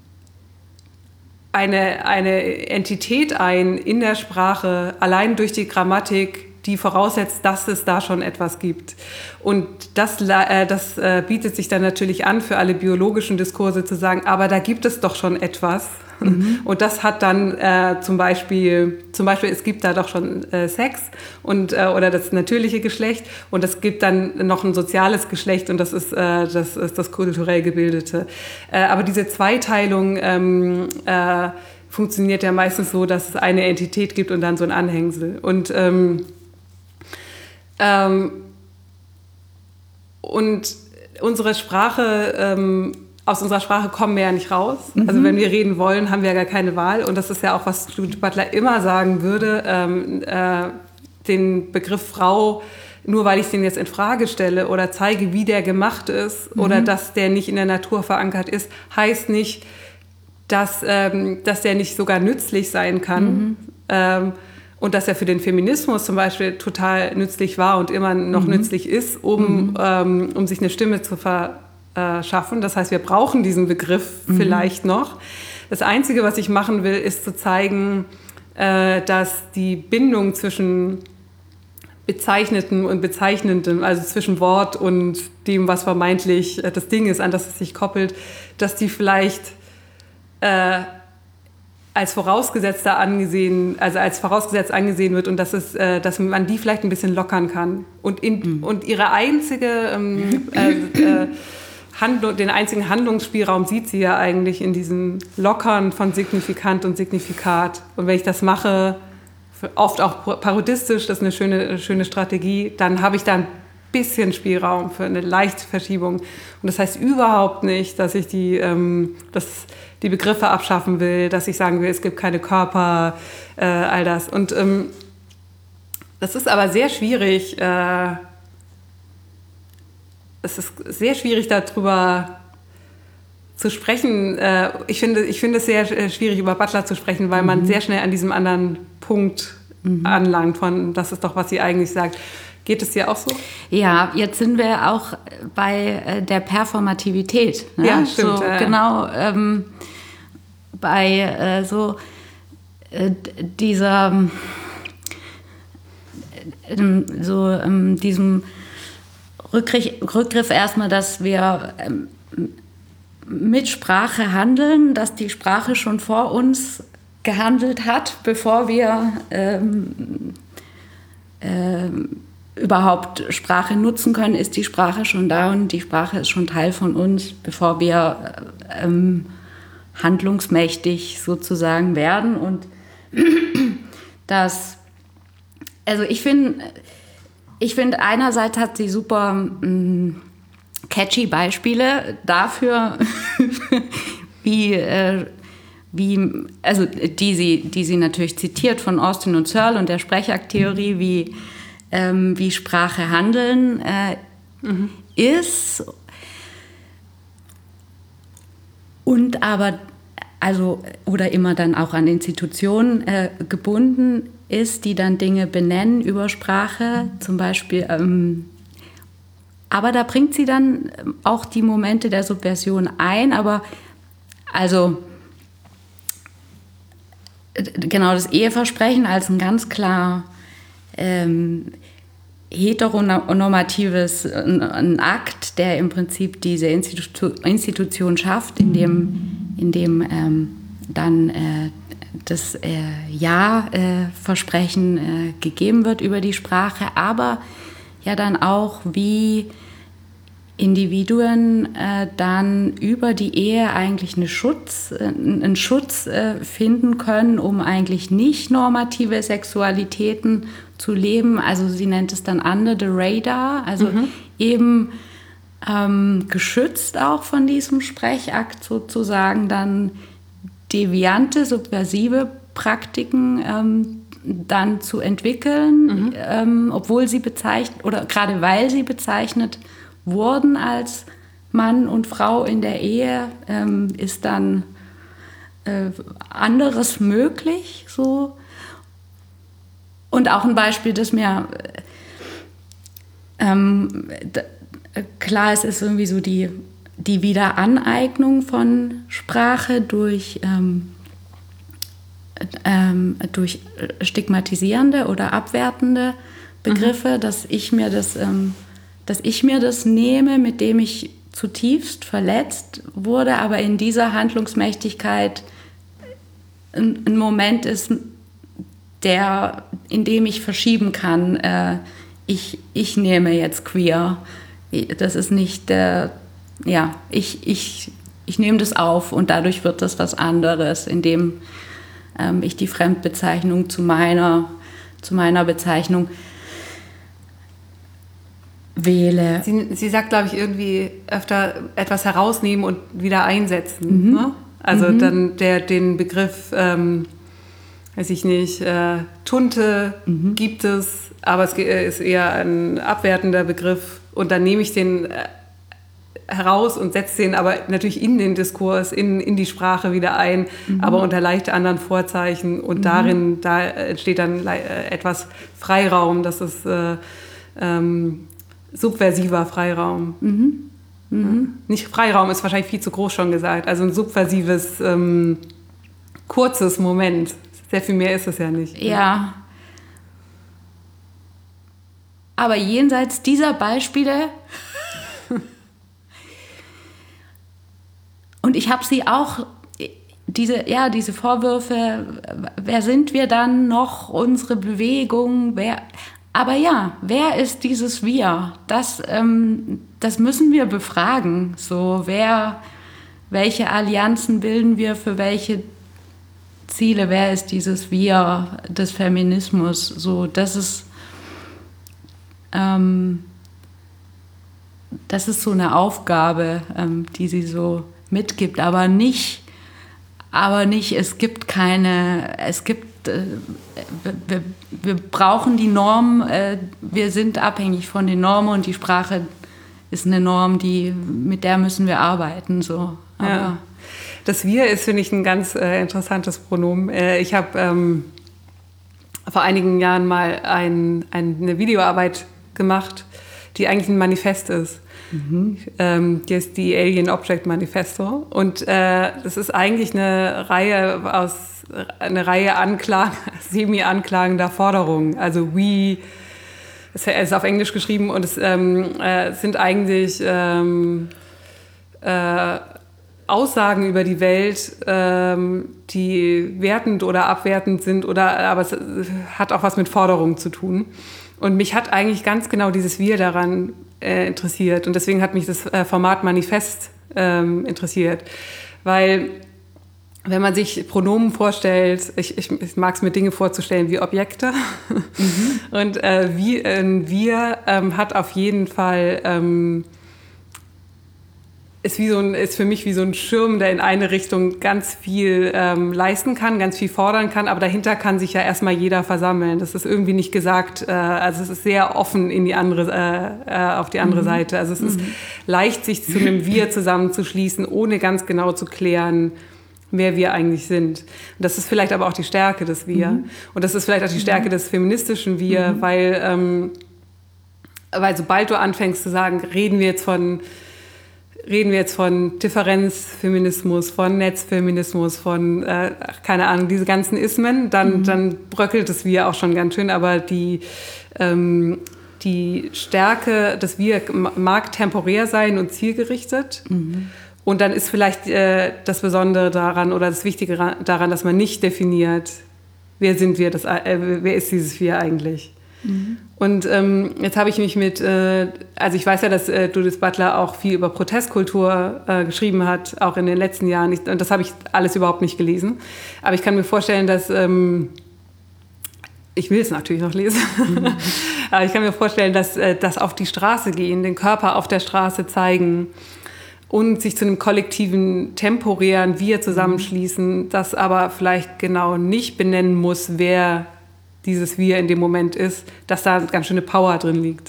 eine Entität ein in der Sprache, allein durch die Grammatik, die voraussetzt, dass es da schon etwas gibt. Und das bietet sich dann natürlich an, für alle biologischen Diskurse zu sagen, aber da gibt es doch schon etwas. Mhm. Und das hat dann zum Beispiel, es gibt da doch schon Sex oder das natürliche Geschlecht, und es gibt dann noch ein soziales Geschlecht, und das ist das kulturell gebildete. Aber diese Zweiteilung funktioniert ja meistens so, dass es eine Entität gibt und dann so ein Anhängsel. Und unsere Sprache, aus unserer Sprache kommen wir ja nicht raus. Mhm. Also wenn wir reden wollen, haben wir ja gar keine Wahl. Und das ist ja auch, was Judith Butler immer sagen würde, den Begriff Frau, nur weil ich den jetzt in Frage stelle oder zeige, wie der gemacht ist, oder dass der nicht in der Natur verankert ist, heißt nicht, dass der nicht sogar nützlich sein kann. Und dass er für den Feminismus zum Beispiel total nützlich war und immer noch nützlich ist, um sich eine Stimme zu verschaffen. Das heißt, wir brauchen diesen Begriff vielleicht noch. Das Einzige, was ich machen will, ist zu zeigen, dass die Bindung zwischen Bezeichneten und Bezeichnendem, also zwischen Wort und dem, was vermeintlich das Ding ist, an das es sich koppelt, dass die vielleicht als vorausgesetzt angesehen wird, und dass man die vielleicht ein bisschen lockern kann. Und ihre einzige den einzigen Handlungsspielraum sieht sie ja eigentlich in diesem Lockern von Signifikant und Signifikat. Und wenn ich das mache, oft auch parodistisch, das ist eine schöne Strategie, dann habe ich da ein bisschen Spielraum für eine leichte Verschiebung. Und das heißt überhaupt nicht, dass ich die Begriffe abschaffen will, dass ich sagen will, es gibt keine Körper, all das. Und das ist aber sehr schwierig. Es ist sehr schwierig, darüber zu sprechen. Ich finde es sehr schwierig, über Butler zu sprechen, weil man sehr schnell an diesem anderen Punkt anlangt, von das ist doch, was sie eigentlich sagt. Geht es dir auch so? Ja, jetzt sind wir auch bei der Performativität. Ne? Ja, stimmt. So, genau, bei diesem Rückgriff erstmal, dass wir mit Sprache handeln, dass die Sprache schon vor uns gehandelt hat, bevor wir überhaupt Sprache nutzen können, ist die Sprache schon da, und die Sprache ist schon Teil von uns, bevor wir handlungsmächtig sozusagen werden. Und ich finde, einerseits hat sie super catchy Beispiele dafür, die sie natürlich zitiert von Austin und Searle und der Sprechakt-Theorie, wie Sprache handeln ist. Und aber, oder immer dann auch an Institutionen gebunden ist, die dann Dinge benennen über Sprache, zum Beispiel. Aber da bringt sie dann auch die Momente der Subversion ein, aber genau, das Eheversprechen als ein ganz klar heteronormatives ein Akt, der im Prinzip diese Institution schafft, in dem dann das Ja-Versprechen gegeben wird über die Sprache, aber ja dann auch, wie Individuen dann über die Ehe eigentlich einen Schutz finden können, um eigentlich nicht normative Sexualitäten zu leben. Also sie nennt es dann under the radar, also eben geschützt auch von diesem Sprechakt sozusagen dann deviante, subversive Praktiken dann zu entwickeln, obwohl sie bezeichnet, oder gerade weil sie bezeichnet wurden als Mann und Frau in der Ehe, ist dann anderes möglich. So. Und auch ein Beispiel, das mir klar ist irgendwie so die die Wiederaneignung von Sprache durch stigmatisierende oder abwertende Begriffe, dass ich mir das nehme, mit dem ich zutiefst verletzt wurde, aber in dieser Handlungsmächtigkeit ein Moment ist, in dem ich verschieben kann, ich nehme jetzt queer. Das ist nicht, ich nehme das auf und dadurch wird das was anderes, indem ich die Fremdbezeichnung zu meiner Bezeichnung wähle. Sie sagt, glaube ich, irgendwie öfter etwas herausnehmen und wieder einsetzen. Ne? Also dann den Begriff, weiß ich nicht, Tunte gibt es, aber es ist eher ein abwertender Begriff und dann nehme ich den heraus und setze den aber natürlich in den Diskurs, in die Sprache wieder ein, aber unter leicht anderen Vorzeichen und da entsteht dann etwas Freiraum, das ist subversiver Freiraum. Nicht Freiraum ist wahrscheinlich viel zu groß schon gesagt, also ein subversives, kurzes Moment. Sehr viel mehr ist es ja nicht. Ja. Aber jenseits dieser Beispiele und ich habe sie auch, diese Vorwürfe, wer sind wir dann noch, unsere Bewegung, wer ist dieses Wir? Das müssen wir befragen. So, welche Allianzen bilden wir für welche Ziele? Wer ist dieses Wir des Feminismus? So, das ist so eine Aufgabe, die sie so mitgibt, aber nicht, wir brauchen die Norm, wir sind abhängig von den Normen und die Sprache ist eine Norm, mit der müssen wir arbeiten. So. Aber ja. Das Wir ist, finde ich, ein ganz interessantes Pronomen. Ich habe vor einigen Jahren mal eine Videoarbeit gemacht, die eigentlich ein Manifest ist. Die ist die Alien Object Manifesto und das ist eigentlich eine Reihe semi-anklagender Forderungen. Also es ist auf Englisch geschrieben und es sind eigentlich Aussagen über die Welt, die wertend oder abwertend sind, aber es hat auch was mit Forderungen zu tun. Und mich hat eigentlich ganz genau dieses Wir daran interessiert. Und deswegen hat mich das Format Manifest interessiert. Weil, wenn man sich Pronomen vorstellt, ich mag es mir Dinge vorzustellen wie Objekte. Und Wir hat auf jeden Fall, ist für mich wie so ein Schirm, der in eine Richtung ganz viel leisten kann, ganz viel fordern kann, aber dahinter kann sich ja erstmal jeder versammeln. Das ist irgendwie nicht gesagt, also es ist sehr offen auf die andere Seite. Also es ist leicht, sich zu einem Wir zusammenzuschließen, ohne ganz genau zu klären, wer wir eigentlich sind. Und das ist vielleicht aber auch die Stärke des Wir. Und das ist vielleicht auch die Stärke des feministischen Wir, weil sobald du anfängst zu sagen, reden wir jetzt von Differenzfeminismus, von Netzfeminismus, von, keine Ahnung, diese ganzen Ismen, dann bröckelt es Wir auch schon ganz schön, aber die Stärke des Wir mag temporär sein und zielgerichtet. Und dann ist vielleicht das Besondere daran oder das Wichtige daran, dass man nicht definiert, wer sind wir, wer ist dieses Wir eigentlich. Und jetzt habe ich mich also ich weiß ja, dass Judith Butler auch viel über Protestkultur geschrieben hat, auch in den letzten Jahren. Und das habe ich alles überhaupt nicht gelesen. Aber ich kann mir vorstellen, dass, ich will es natürlich noch lesen, aber ich kann mir vorstellen, dass das auf die Straße gehen, den Körper auf der Straße zeigen und sich zu einem kollektiven, temporären Wir zusammenschließen, das aber vielleicht genau nicht benennen muss, wer dieses Wir in dem Moment ist, dass da ganz schöne Power drin liegt.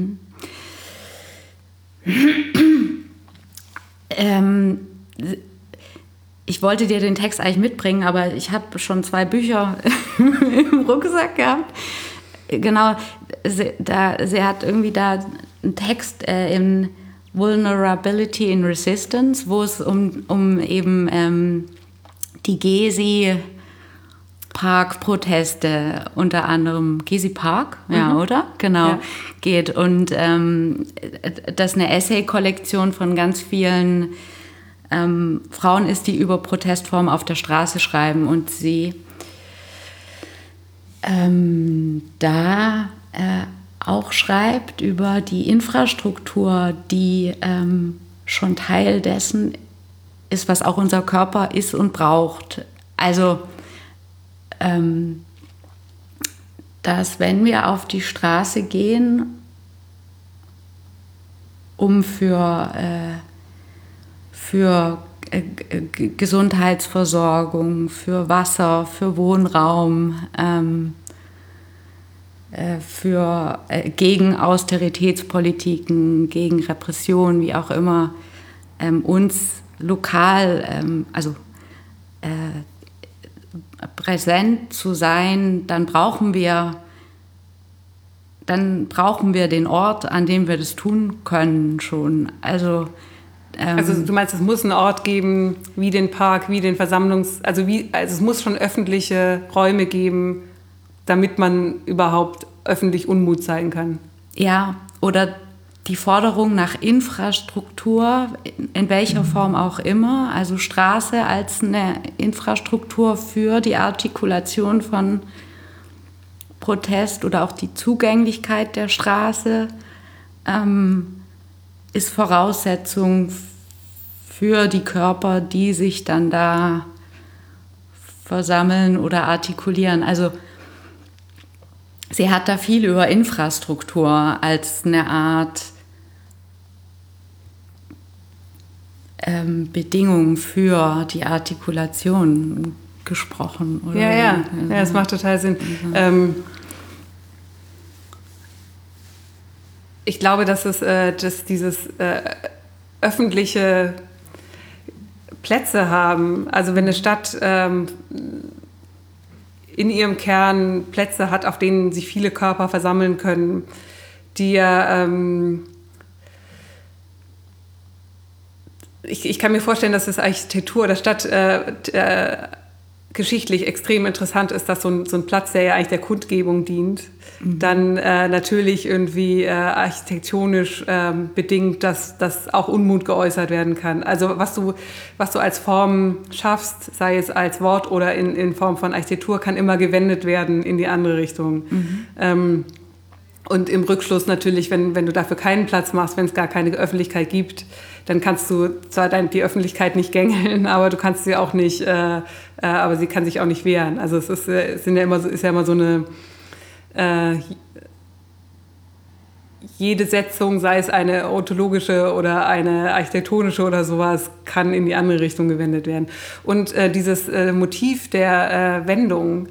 Ich wollte dir den Text eigentlich mitbringen, aber ich habe schon 2 Bücher im Rucksack gehabt. Genau, sie hat irgendwie da einen Text in Vulnerability in Resistance, wo es um eben die Gezi-Park-Proteste, unter anderem Gezi-Park, ja, oder? Genau, ja. Geht. Und das eine Essay-Kollektion von ganz vielen Frauen ist, die über Protestformen auf der Straße schreiben. Und sie auch schreibt über die Infrastruktur, die schon Teil dessen ist, was auch unser Körper ist und braucht. Also, dass wenn wir auf die Straße gehen, um für Gesundheitsversorgung, für Wasser, für Wohnraum, gegen Austeritätspolitiken, gegen Repression, wie auch immer, uns lokal, präsent zu sein, dann brauchen wir den Ort, an dem wir das tun können schon. Also du meinst, es muss einen Ort geben, wie den Park, wie den also es muss schon öffentliche Räume geben, damit man überhaupt öffentlich Unmut zeigen kann. Ja, oder die Forderung nach Infrastruktur, in welcher Form auch immer, also Straße als eine Infrastruktur für die Artikulation von Protest oder auch die Zugänglichkeit der Straße, ist Voraussetzung für die Körper, die sich dann da versammeln oder artikulieren. Also sie hat da viel über Infrastruktur als eine Art Bedingung für die Artikulation gesprochen. Oder ja, das macht total Sinn. Ich glaube, dass dieses öffentliche Plätze haben, also wenn eine Stadt in ihrem Kern Plätze hat, auf denen sich viele Körper versammeln können, die ja, ich kann mir vorstellen, dass das Architektur der Stadt geschichtlich extrem interessant ist, dass so ein Platz, der ja eigentlich der Kundgebung dient, dann natürlich irgendwie architektonisch bedingt, dass auch Unmut geäußert werden kann. Also was du als Form schaffst, sei es als Wort oder in Form von Architektur, kann immer gewendet werden in die andere Richtung. Und im Rückschluss natürlich, wenn du dafür keinen Platz machst, wenn es gar keine Öffentlichkeit gibt, dann kannst du zwar die Öffentlichkeit nicht gängeln, aber du kannst sie auch nicht, aber sie kann sich auch nicht wehren. Also es ist ja immer so eine jede Setzung, sei es eine ontologische oder eine architektonische oder sowas, kann in die andere Richtung gewendet werden. Und dieses Motiv der Wendung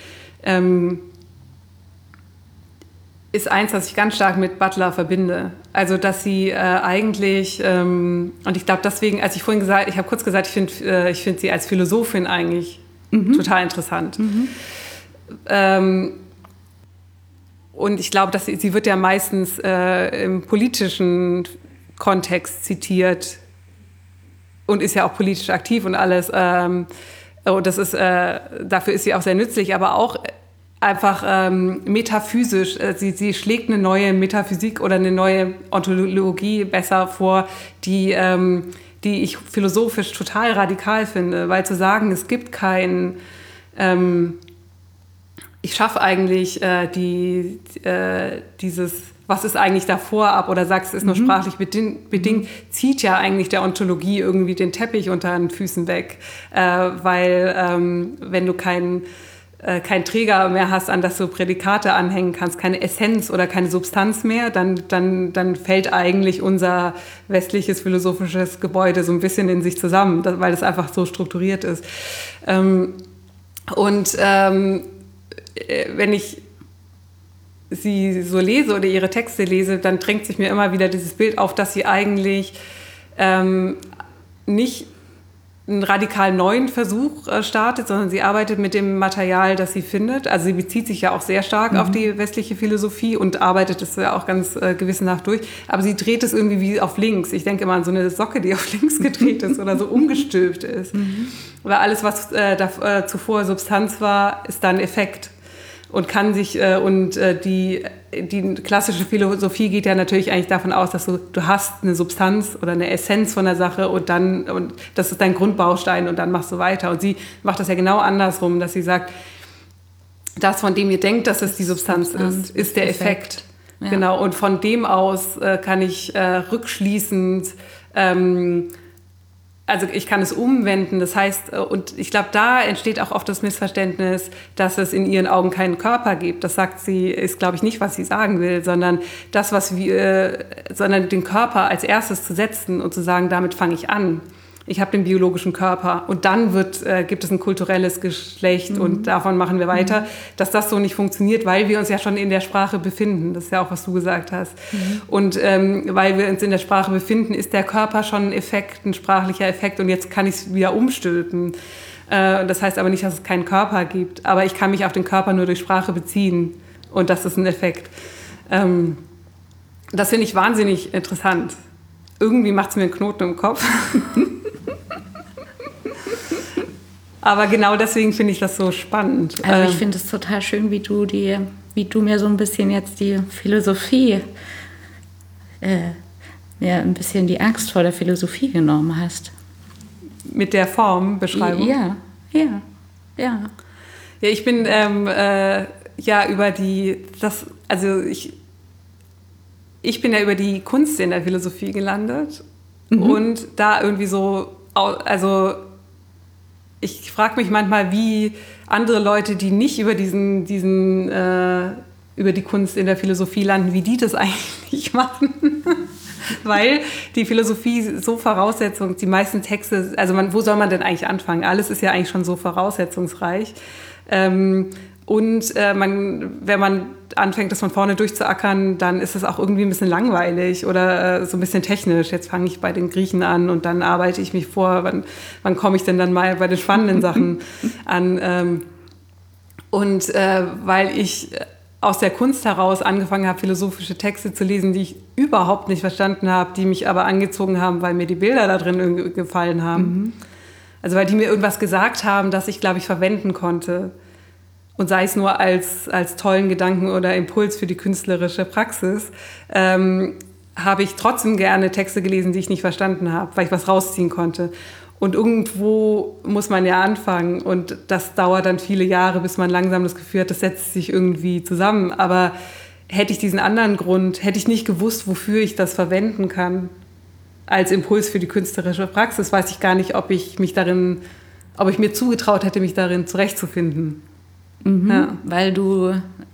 ist eins, das ich ganz stark mit Butler verbinde. Also, dass sie eigentlich, und ich glaube deswegen, als ich vorhin gesagt, ich habe kurz gesagt, ich finde sie als Philosophin eigentlich total interessant. Und ich glaube, dass sie wird ja meistens im politischen Kontext zitiert und ist ja auch politisch aktiv und alles. Und das ist, dafür ist sie auch sehr nützlich, aber auch einfach metaphysisch. Sie schlägt eine neue Metaphysik oder eine neue Ontologie besser vor, die ich philosophisch total radikal finde, weil zu sagen, es gibt kein ich schaffe eigentlich dieses, was ist eigentlich davor ab, oder sagst, es ist nur sprachlich bedingt, zieht ja eigentlich der Ontologie irgendwie den Teppich unter den Füßen weg, weil wenn du kein Träger mehr hast, an das du Prädikate anhängen kannst, keine Essenz oder keine Substanz mehr, dann fällt eigentlich unser westliches philosophisches Gebäude so ein bisschen in sich zusammen, weil es einfach so strukturiert ist. Wenn ich sie so lese oder ihre Texte lese, dann drängt sich mir immer wieder dieses Bild auf, dass sie eigentlich nicht einen radikal neuen Versuch startet, sondern sie arbeitet mit dem Material, das sie findet. Also sie bezieht sich ja auch sehr stark auf die westliche Philosophie und arbeitet es ja auch ganz gewissenhaft durch. Aber sie dreht es irgendwie wie auf links. Ich denke immer an so eine Socke, die auf links gedreht ist oder so umgestülpt ist. Weil alles, was zuvor Substanz war, ist dann Effekt. Und kann sich, die klassische Philosophie geht ja natürlich eigentlich davon aus, dass du hast eine Substanz oder eine Essenz von der Sache und das ist dein Grundbaustein und dann machst du weiter. Und sie macht das ja genau andersrum, dass sie sagt, das, von dem ihr denkt, dass es die Substanz ist der Effekt. Ja. Genau. Und von dem aus kann ich rückschließend also ich kann es umwenden, das heißt, und ich glaube, da entsteht auch oft das Missverständnis, dass es in ihren Augen keinen Körper gibt. Das sagt sie, ist, glaube ich, nicht, was sie sagen will, sondern sondern den Körper als erstes zu setzen und zu sagen, damit fange ich an. Ich habe den biologischen Körper und dann gibt es ein kulturelles Geschlecht und davon machen wir weiter, dass das so nicht funktioniert, weil wir uns ja schon in der Sprache befinden. Das ist ja auch, was du gesagt hast. Und weil wir uns in der Sprache befinden, ist der Körper schon ein Effekt, ein sprachlicher Effekt und jetzt kann ich es wieder umstülpen. Das heißt aber nicht, dass es keinen Körper gibt, aber ich kann mich auf den Körper nur durch Sprache beziehen und das ist ein Effekt. Das finde ich wahnsinnig interessant. Irgendwie macht es mir einen Knoten im Kopf. Aber genau deswegen finde ich das so spannend. Also ich finde es total schön, wie du mir so ein bisschen jetzt die Philosophie, mir ein bisschen die Angst vor der Philosophie genommen hast. Mit der Formbeschreibung? Ja. Ja, ich bin ich bin ja über die Kunst in der Philosophie gelandet und da irgendwie so, also ich frage mich manchmal, wie andere Leute, die nicht über über die Kunst in der Philosophie landen, wie die das eigentlich machen. Weil die Philosophie so die meisten Texte, also wo soll man denn eigentlich anfangen? Alles ist ja eigentlich schon so voraussetzungsreich. Und wenn man anfängt, das von vorne durchzuackern, dann ist es auch irgendwie ein bisschen langweilig oder so ein bisschen technisch. Jetzt fange ich bei den Griechen an und dann arbeite ich mich vor, wann komme ich denn dann mal bei den spannenden Sachen an. Weil ich aus der Kunst heraus angefangen habe, philosophische Texte zu lesen, die ich überhaupt nicht verstanden habe, die mich aber angezogen haben, weil mir die Bilder da drin irgendwie gefallen haben. Also weil die mir irgendwas gesagt haben, das ich, glaube ich, verwenden konnte. Und sei es nur als tollen Gedanken oder Impuls für die künstlerische Praxis, habe ich trotzdem gerne Texte gelesen, die ich nicht verstanden habe, weil ich was rausziehen konnte. Und irgendwo muss man ja anfangen und das dauert dann viele Jahre, bis man langsam das Gefühl hat, das setzt sich irgendwie zusammen. Aber hätte ich diesen anderen Grund, hätte ich nicht gewusst, wofür ich das verwenden kann als Impuls für die künstlerische Praxis, weiß ich gar nicht, ob ich mir zugetraut hätte, mich darin zurechtzufinden. Ja. Weil du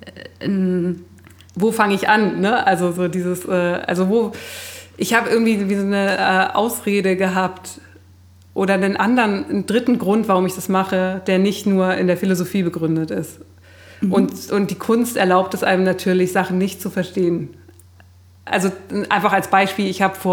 wo fange ich an, ne? Also so dieses ich habe irgendwie wie so eine Ausrede gehabt oder einen dritten Grund, warum ich das mache, der nicht nur in der Philosophie begründet ist. Und die Kunst erlaubt es einem natürlich, Sachen nicht zu verstehen. Also einfach als Beispiel, ich habe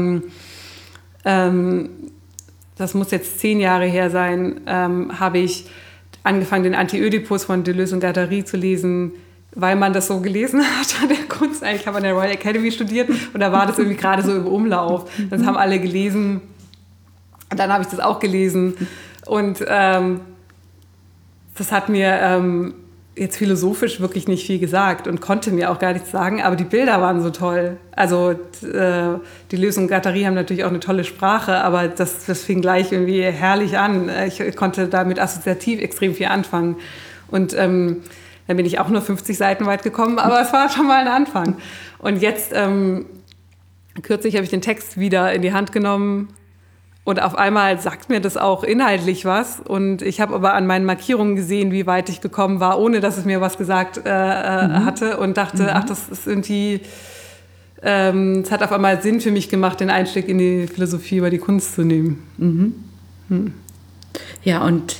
das muss jetzt 10 Jahre her sein, habe ich angefangen, den Anti-Ödipus von Deleuze und Guattari zu lesen, weil man das so gelesen hat an der Kunst. Ich habe an der Royal Academy studiert und da war das irgendwie gerade so im Umlauf. Das haben alle gelesen. Und dann habe ich das auch gelesen. Und das hat mir jetzt philosophisch wirklich nicht viel gesagt und konnte mir auch gar nichts sagen, aber die Bilder waren so toll. Also Deleuze und Guattari haben natürlich auch eine tolle Sprache, aber das fing gleich irgendwie herrlich an. Ich konnte damit assoziativ extrem viel anfangen. Und dann bin ich auch nur 50 Seiten weit gekommen, aber es war schon mal ein Anfang. Und jetzt, kürzlich habe ich den Text wieder in die Hand genommen und auf einmal sagt mir das auch inhaltlich was. Und ich habe aber an meinen Markierungen gesehen, wie weit ich gekommen war, ohne dass es mir was gesagt hatte. Und dachte, das ist irgendwie, es hat auf einmal Sinn für mich gemacht, den Einstieg in die Philosophie über die Kunst zu nehmen. Ja, und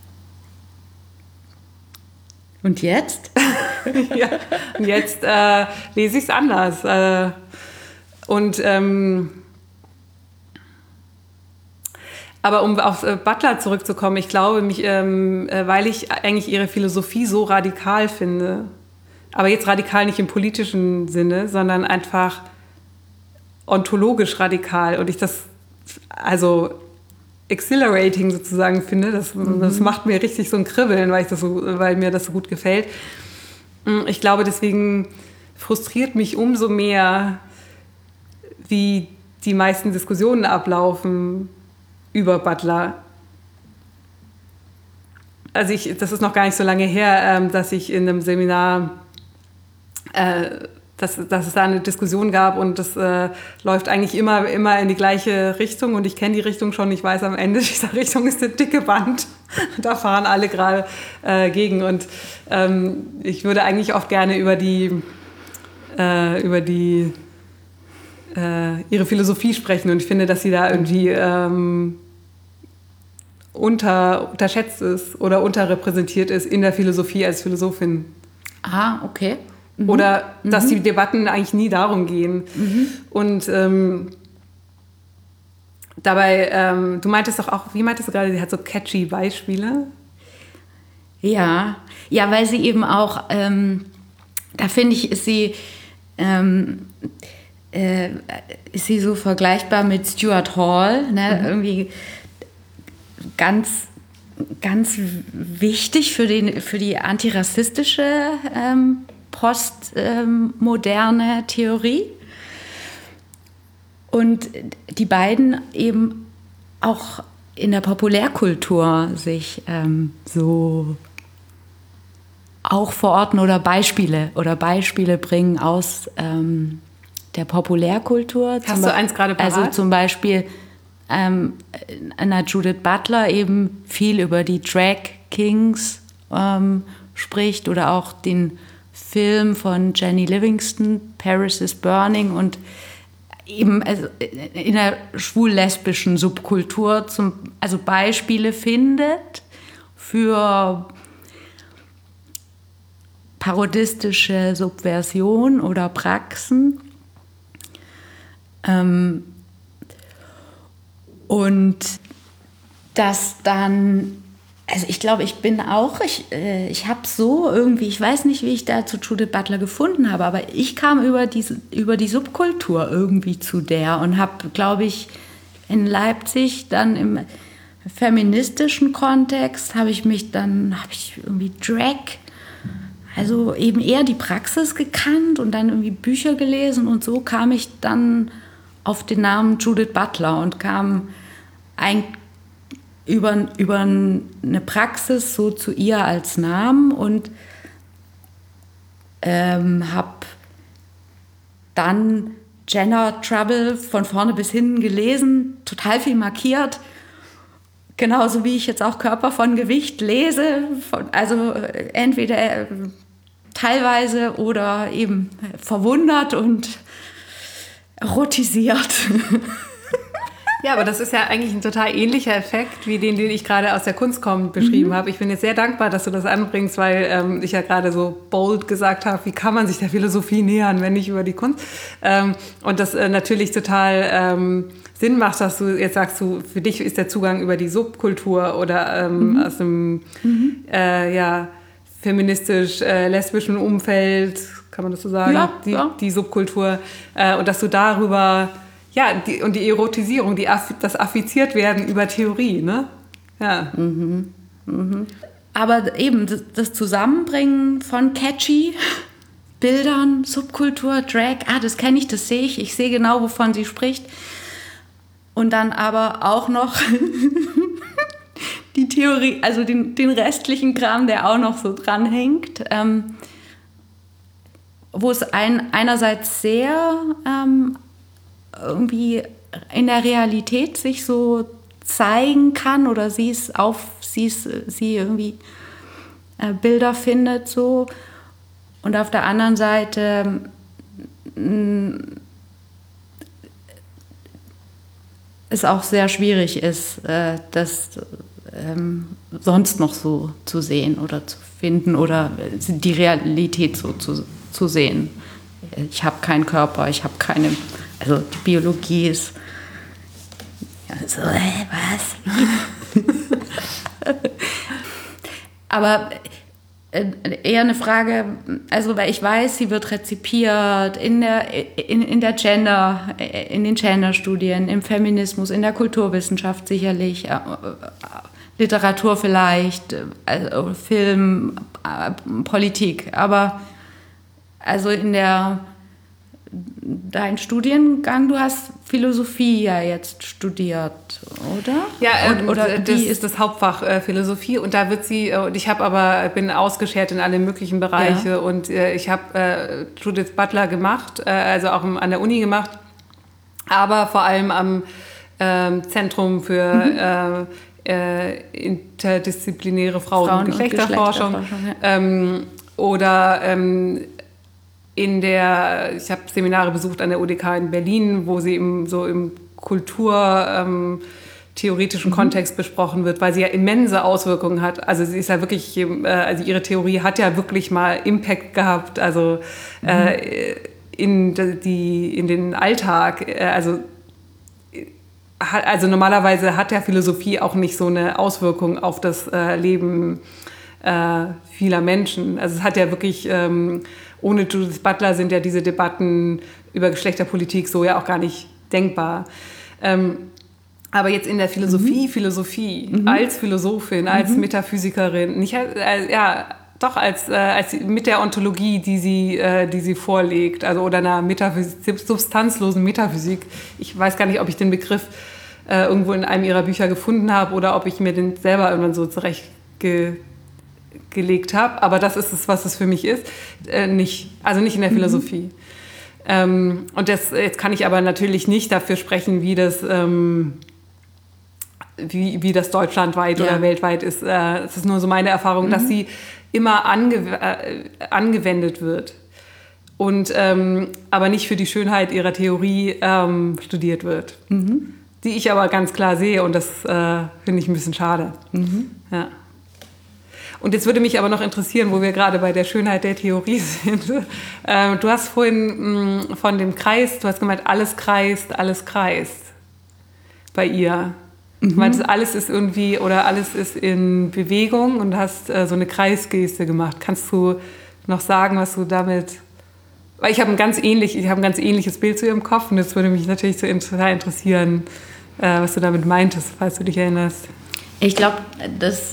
jetzt? Ja, und jetzt lese ich es anders. Aber um auf Butler zurückzukommen, ich glaube, weil ich eigentlich ihre Philosophie so radikal finde, aber jetzt radikal nicht im politischen Sinne, sondern einfach ontologisch radikal und ich das also exhilarating sozusagen finde, das macht mir richtig so ein Kribbeln, weil mir das so gut gefällt. Ich glaube, deswegen frustriert mich umso mehr, wie die meisten Diskussionen ablaufen über Butler. Also das ist noch gar nicht so lange her, dass ich in einem Seminar, dass es da eine Diskussion gab und das läuft eigentlich immer in die gleiche Richtung und ich kenne die Richtung schon. Ich weiß, am Ende dieser Richtung ist eine dicke Wand. Da fahren alle gerade gegen und ich würde eigentlich oft gerne über ihre Philosophie sprechen und ich finde, dass sie da irgendwie unterschätzt ist oder unterrepräsentiert ist in der Philosophie als Philosophin. Ah, okay. Mhm. Oder dass die Debatten eigentlich nie darum gehen. Und dabei, du meintest doch auch, wie meintest du gerade, sie hat so catchy Beispiele? Ja, weil sie eben auch, da finde ich, ist sie so vergleichbar mit Stuart Hall, ne? Irgendwie ganz wichtig für die antirassistische postmoderne Theorie. Und die beiden eben auch in der Populärkultur sich so auch verorten oder Beispiele bringen aus der Populärkultur. Hast du eins gerade parat? Also zum Beispiel Judith Butler eben viel über die Drag Kings spricht oder auch den Film von Jenny Livingston, Paris is Burning, und eben in der schwul-lesbischen Subkultur also Beispiele findet für parodistische Subversion oder Praxen. Und das dann, also ich glaube, ich habe so irgendwie, ich weiß nicht, wie ich da zu Judith Butler gefunden habe, aber ich kam über die Subkultur irgendwie zu der und habe, glaube ich, in Leipzig dann im feministischen Kontext habe ich irgendwie Drag, also eben eher die Praxis gekannt und dann irgendwie Bücher gelesen und so kam ich dann auf den Namen Judith Butler und kam über eine Praxis so zu ihr als Namen und habe dann Gender Trouble von vorne bis hinten gelesen, total viel markiert, genauso wie ich jetzt auch Körper von Gewicht lese, also entweder teilweise oder eben verwundert und erotisiert. Ja, aber das ist ja eigentlich ein total ähnlicher Effekt wie den ich gerade aus der Kunst kommend beschrieben habe. Ich bin jetzt sehr dankbar, dass du das anbringst, weil ich ja gerade so bold gesagt habe, wie kann man sich der Philosophie nähern, wenn nicht über die Kunst. Und das natürlich total Sinn macht, dass du jetzt sagst, für dich ist der Zugang über die Subkultur oder aus einem feministisch-lesbischen Umfeld, kann man das so sagen, die Subkultur, und dass du darüber, und die Erotisierung, das Affiziertwerden über Theorie, ne? Ja. Aber eben das Zusammenbringen von catchy Bildern, Subkultur, Drag, das kenne ich, das sehe ich sehe genau, wovon sie spricht. Und dann aber auch noch die Theorie, also den restlichen Kram, der auch noch so dranhängt, wo es einerseits sehr irgendwie in der Realität sich so zeigen kann oder sie irgendwie Bilder findet so, und auf der anderen Seite es auch sehr schwierig ist, das sonst noch so zu sehen oder zu finden oder die Realität so zu sehen. Ich habe keinen Körper, ich habe keine, also die Biologie ist So, was? Aber eher eine Frage, also weil ich weiß, sie wird rezipiert in den Genderstudien, im Feminismus, in der Kulturwissenschaft sicherlich, Literatur vielleicht, also Film, Politik, aber also dein Studiengang, du hast Philosophie ja jetzt studiert, oder? Ja, oder das ist das Hauptfach Philosophie und da wird sie, und ich bin ausgeschert in alle möglichen Bereiche und ich habe Judith Butler gemacht, also auch an der Uni gemacht, aber vor allem am Zentrum für interdisziplinäre Frauen- und Geschlechterforschung. Ich habe Seminare besucht an der UDK in Berlin, wo sie im kulturtheoretischen Kontext besprochen wird, weil sie ja immense Auswirkungen hat. Also sie ist ja wirklich, also ihre Theorie hat ja wirklich mal Impact gehabt, also in den Alltag. Also normalerweise hat ja Philosophie auch nicht so eine Auswirkung auf das Leben vieler Menschen. Also es hat ja wirklich ohne Judith Butler sind ja diese Debatten über Geschlechterpolitik so ja auch gar nicht denkbar. Aber jetzt in der Philosophie als Philosophin, als Metaphysikerin, nicht als mit der Ontologie, die sie vorlegt, also oder einer substanzlosen Metaphysik. Ich weiß gar nicht, ob ich den Begriff irgendwo in einem ihrer Bücher gefunden habe oder ob ich mir den selber irgendwann so zurechtgelegt habe, aber das ist es, was es für mich ist. Nicht in der Philosophie. Und jetzt kann ich aber natürlich nicht dafür sprechen, wie das deutschlandweit oder weltweit ist. Es ist nur so meine Erfahrung, dass sie immer angewendet wird und aber nicht für die Schönheit ihrer Theorie studiert wird. Die ich aber ganz klar sehe und das finde ich ein bisschen schade. Ja. Und jetzt würde mich aber noch interessieren, wo wir gerade bei der Schönheit der Theorie sind. Du hast vorhin von dem Kreis, du hast gemeint, alles kreist bei ihr. Du meintest, alles ist irgendwie oder alles ist in Bewegung und hast so eine Kreisgeste gemacht. Kannst du noch sagen, was du damit... Weil ich habe ein ganz ähnliches Bild zu ihr im Kopf und jetzt würde mich natürlich so total interessieren, was du damit meintest, falls du dich erinnerst. Ich glaube, das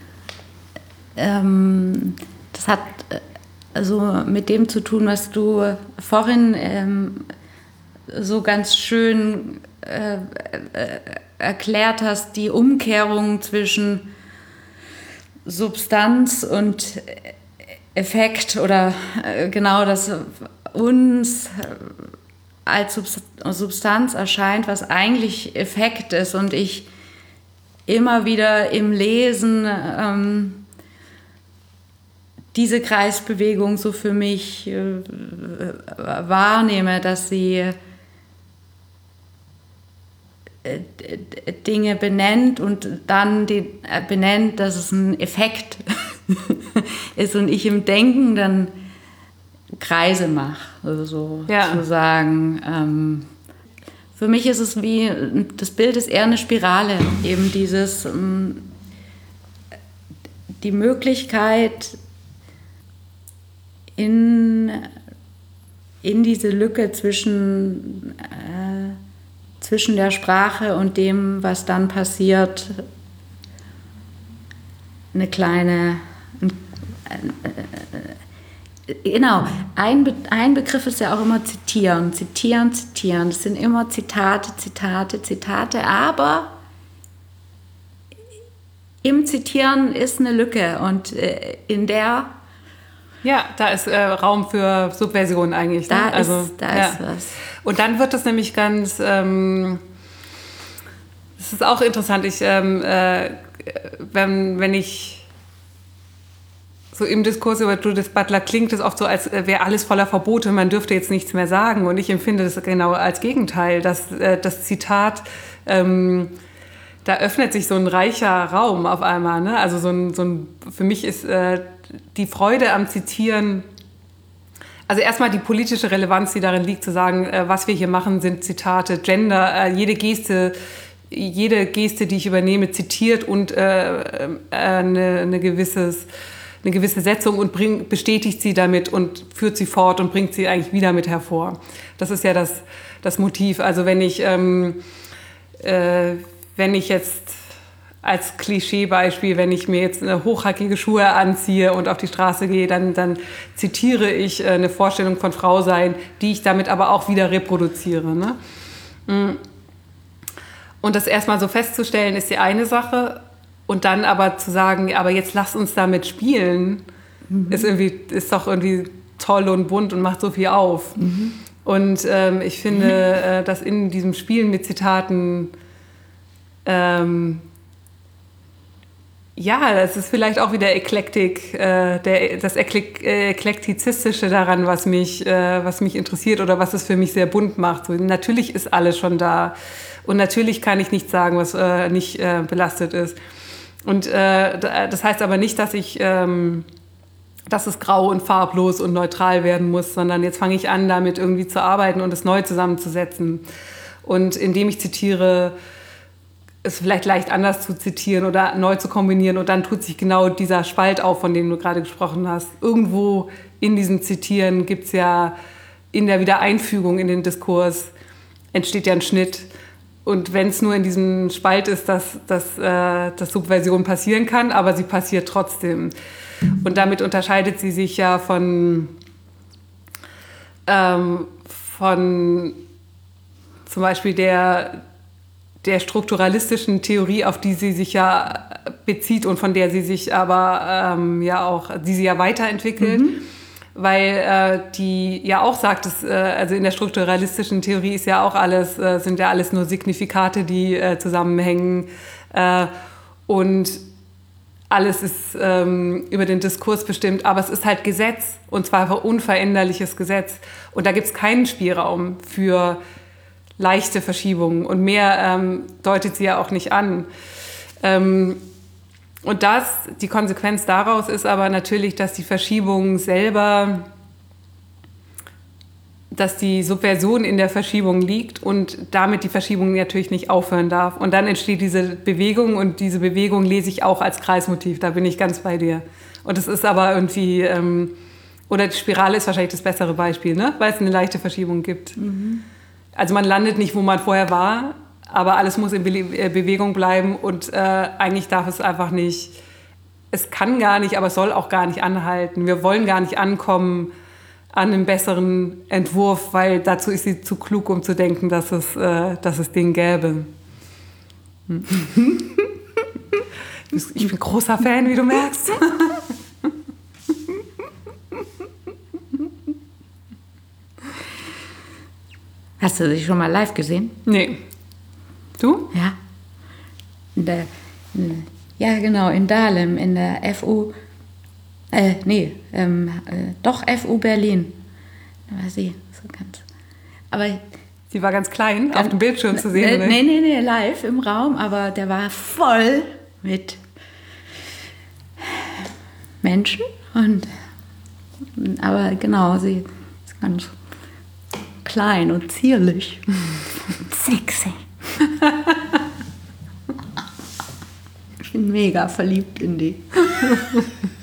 hat also mit dem zu tun, was du vorhin so ganz schön erklärt hast, die Umkehrung zwischen Substanz und Effekt oder genau, dass uns als Substanz erscheint, was eigentlich Effekt ist und ich immer wieder im Lesen diese Kreisbewegung so für mich wahrnehme, dass sie Dinge benennt und dann benennt, dass es ein Effekt ist und ich im Denken dann Kreise mache, also sozusagen. Für mich ist es wie, das Bild ist eher eine Spirale, eben die Möglichkeit in diese Lücke zwischen der Sprache und dem, was dann passiert, eine kleine... Genau, ein Begriff ist ja auch immer zitieren. Das sind immer Zitate, aber im Zitieren ist eine Lücke und in der... Ja, da ist Raum für Subversion eigentlich. Ne? Da ist was. Und dann wird das nämlich ganz... das ist auch interessant. Wenn ich... So im Diskurs über Judith Butler klingt es oft so, als wäre alles voller Verbote, man dürfte jetzt nichts mehr sagen. Und ich empfinde das genau als Gegenteil, dass das Zitat, da öffnet sich so ein reicher Raum auf einmal. Ne? Also für mich ist die Freude am Zitieren, also erstmal die politische Relevanz, die darin liegt, zu sagen, was wir hier machen, sind Zitate, Gender, jede Geste jede Geste, die ich übernehme, zitiert und eine gewisse Setzung und bestätigt sie damit und führt sie fort und bringt sie eigentlich wieder mit hervor. Das ist ja das Motiv. Also wenn ich jetzt als Klischeebeispiel, wenn ich mir jetzt hochhackige Schuhe anziehe und auf die Straße gehe, dann zitiere ich eine Vorstellung von Frausein, die ich damit aber auch wieder reproduziere. Ne? Und das erstmal so festzustellen, ist die eine Sache. Und dann aber zu sagen, aber jetzt lass uns damit spielen, ist doch irgendwie toll und bunt und macht so viel auf. Und ich finde, dass in diesem Spielen mit Zitaten das ist vielleicht auch wieder Eklektik, das Eklektizistische daran, was mich interessiert oder was es für mich sehr bunt macht. So, natürlich ist alles schon da und natürlich kann ich nichts sagen, was nicht belastet ist. Und das heißt aber nicht, dass es grau und farblos und neutral werden muss, sondern jetzt fange ich an, damit irgendwie zu arbeiten und es neu zusammenzusetzen. Und indem ich zitiere, es vielleicht leicht anders zu zitieren oder neu zu kombinieren und dann tut sich genau dieser Spalt auf, von dem du gerade gesprochen hast. Irgendwo in diesem Zitieren gibt es ja in der Wiedereinfügung in den Diskurs entsteht ja ein Schnitt. Und wenn es nur in diesem Spalt ist, dass Subversion passieren kann, aber sie passiert trotzdem. Und damit unterscheidet sie sich ja von zum Beispiel der strukturalistischen Theorie, auf die sie sich ja bezieht und von der sie sich aber die sie ja weiterentwickelt. Weil die ja auch sagt, also in der strukturalistischen Theorie ist ja auch sind ja alles nur Signifikate, die zusammenhängen und alles ist über den Diskurs bestimmt, aber es ist halt Gesetz und zwar ein unveränderliches Gesetz und da gibt es keinen Spielraum für leichte Verschiebungen und mehr deutet sie ja auch nicht an. Und die Konsequenz daraus ist aber natürlich, dass die Verschiebung selber, dass die Subversion in der Verschiebung liegt und damit die Verschiebung natürlich nicht aufhören darf. Und dann entsteht diese Bewegung und diese Bewegung lese ich auch als Kreismotiv, da bin ich ganz bei dir. Und es ist aber irgendwie, oder die Spirale ist wahrscheinlich das bessere Beispiel, ne? Weil es eine leichte Verschiebung gibt. Also man landet nicht, wo man vorher war, aber alles muss in Bewegung bleiben und eigentlich darf es einfach nicht, es kann gar nicht, aber es soll auch gar nicht anhalten. Wir wollen gar nicht ankommen an einem besseren Entwurf, weil dazu ist sie zu klug, um zu denken, dass es den gäbe. Ich bin großer Fan, wie du merkst. Hast du sie schon mal live gesehen? Nee. Du? Ja. Ja, genau, in Dahlem, in der FU. FU Berlin. Da war sie so ganz. Aber sie war ganz klein, auf dem Bildschirm zu sehen, oder? Nee, live im Raum, aber der war voll mit Menschen. Aber genau, sie ist ganz klein und zierlich. Sexy. Ich bin mega verliebt in die.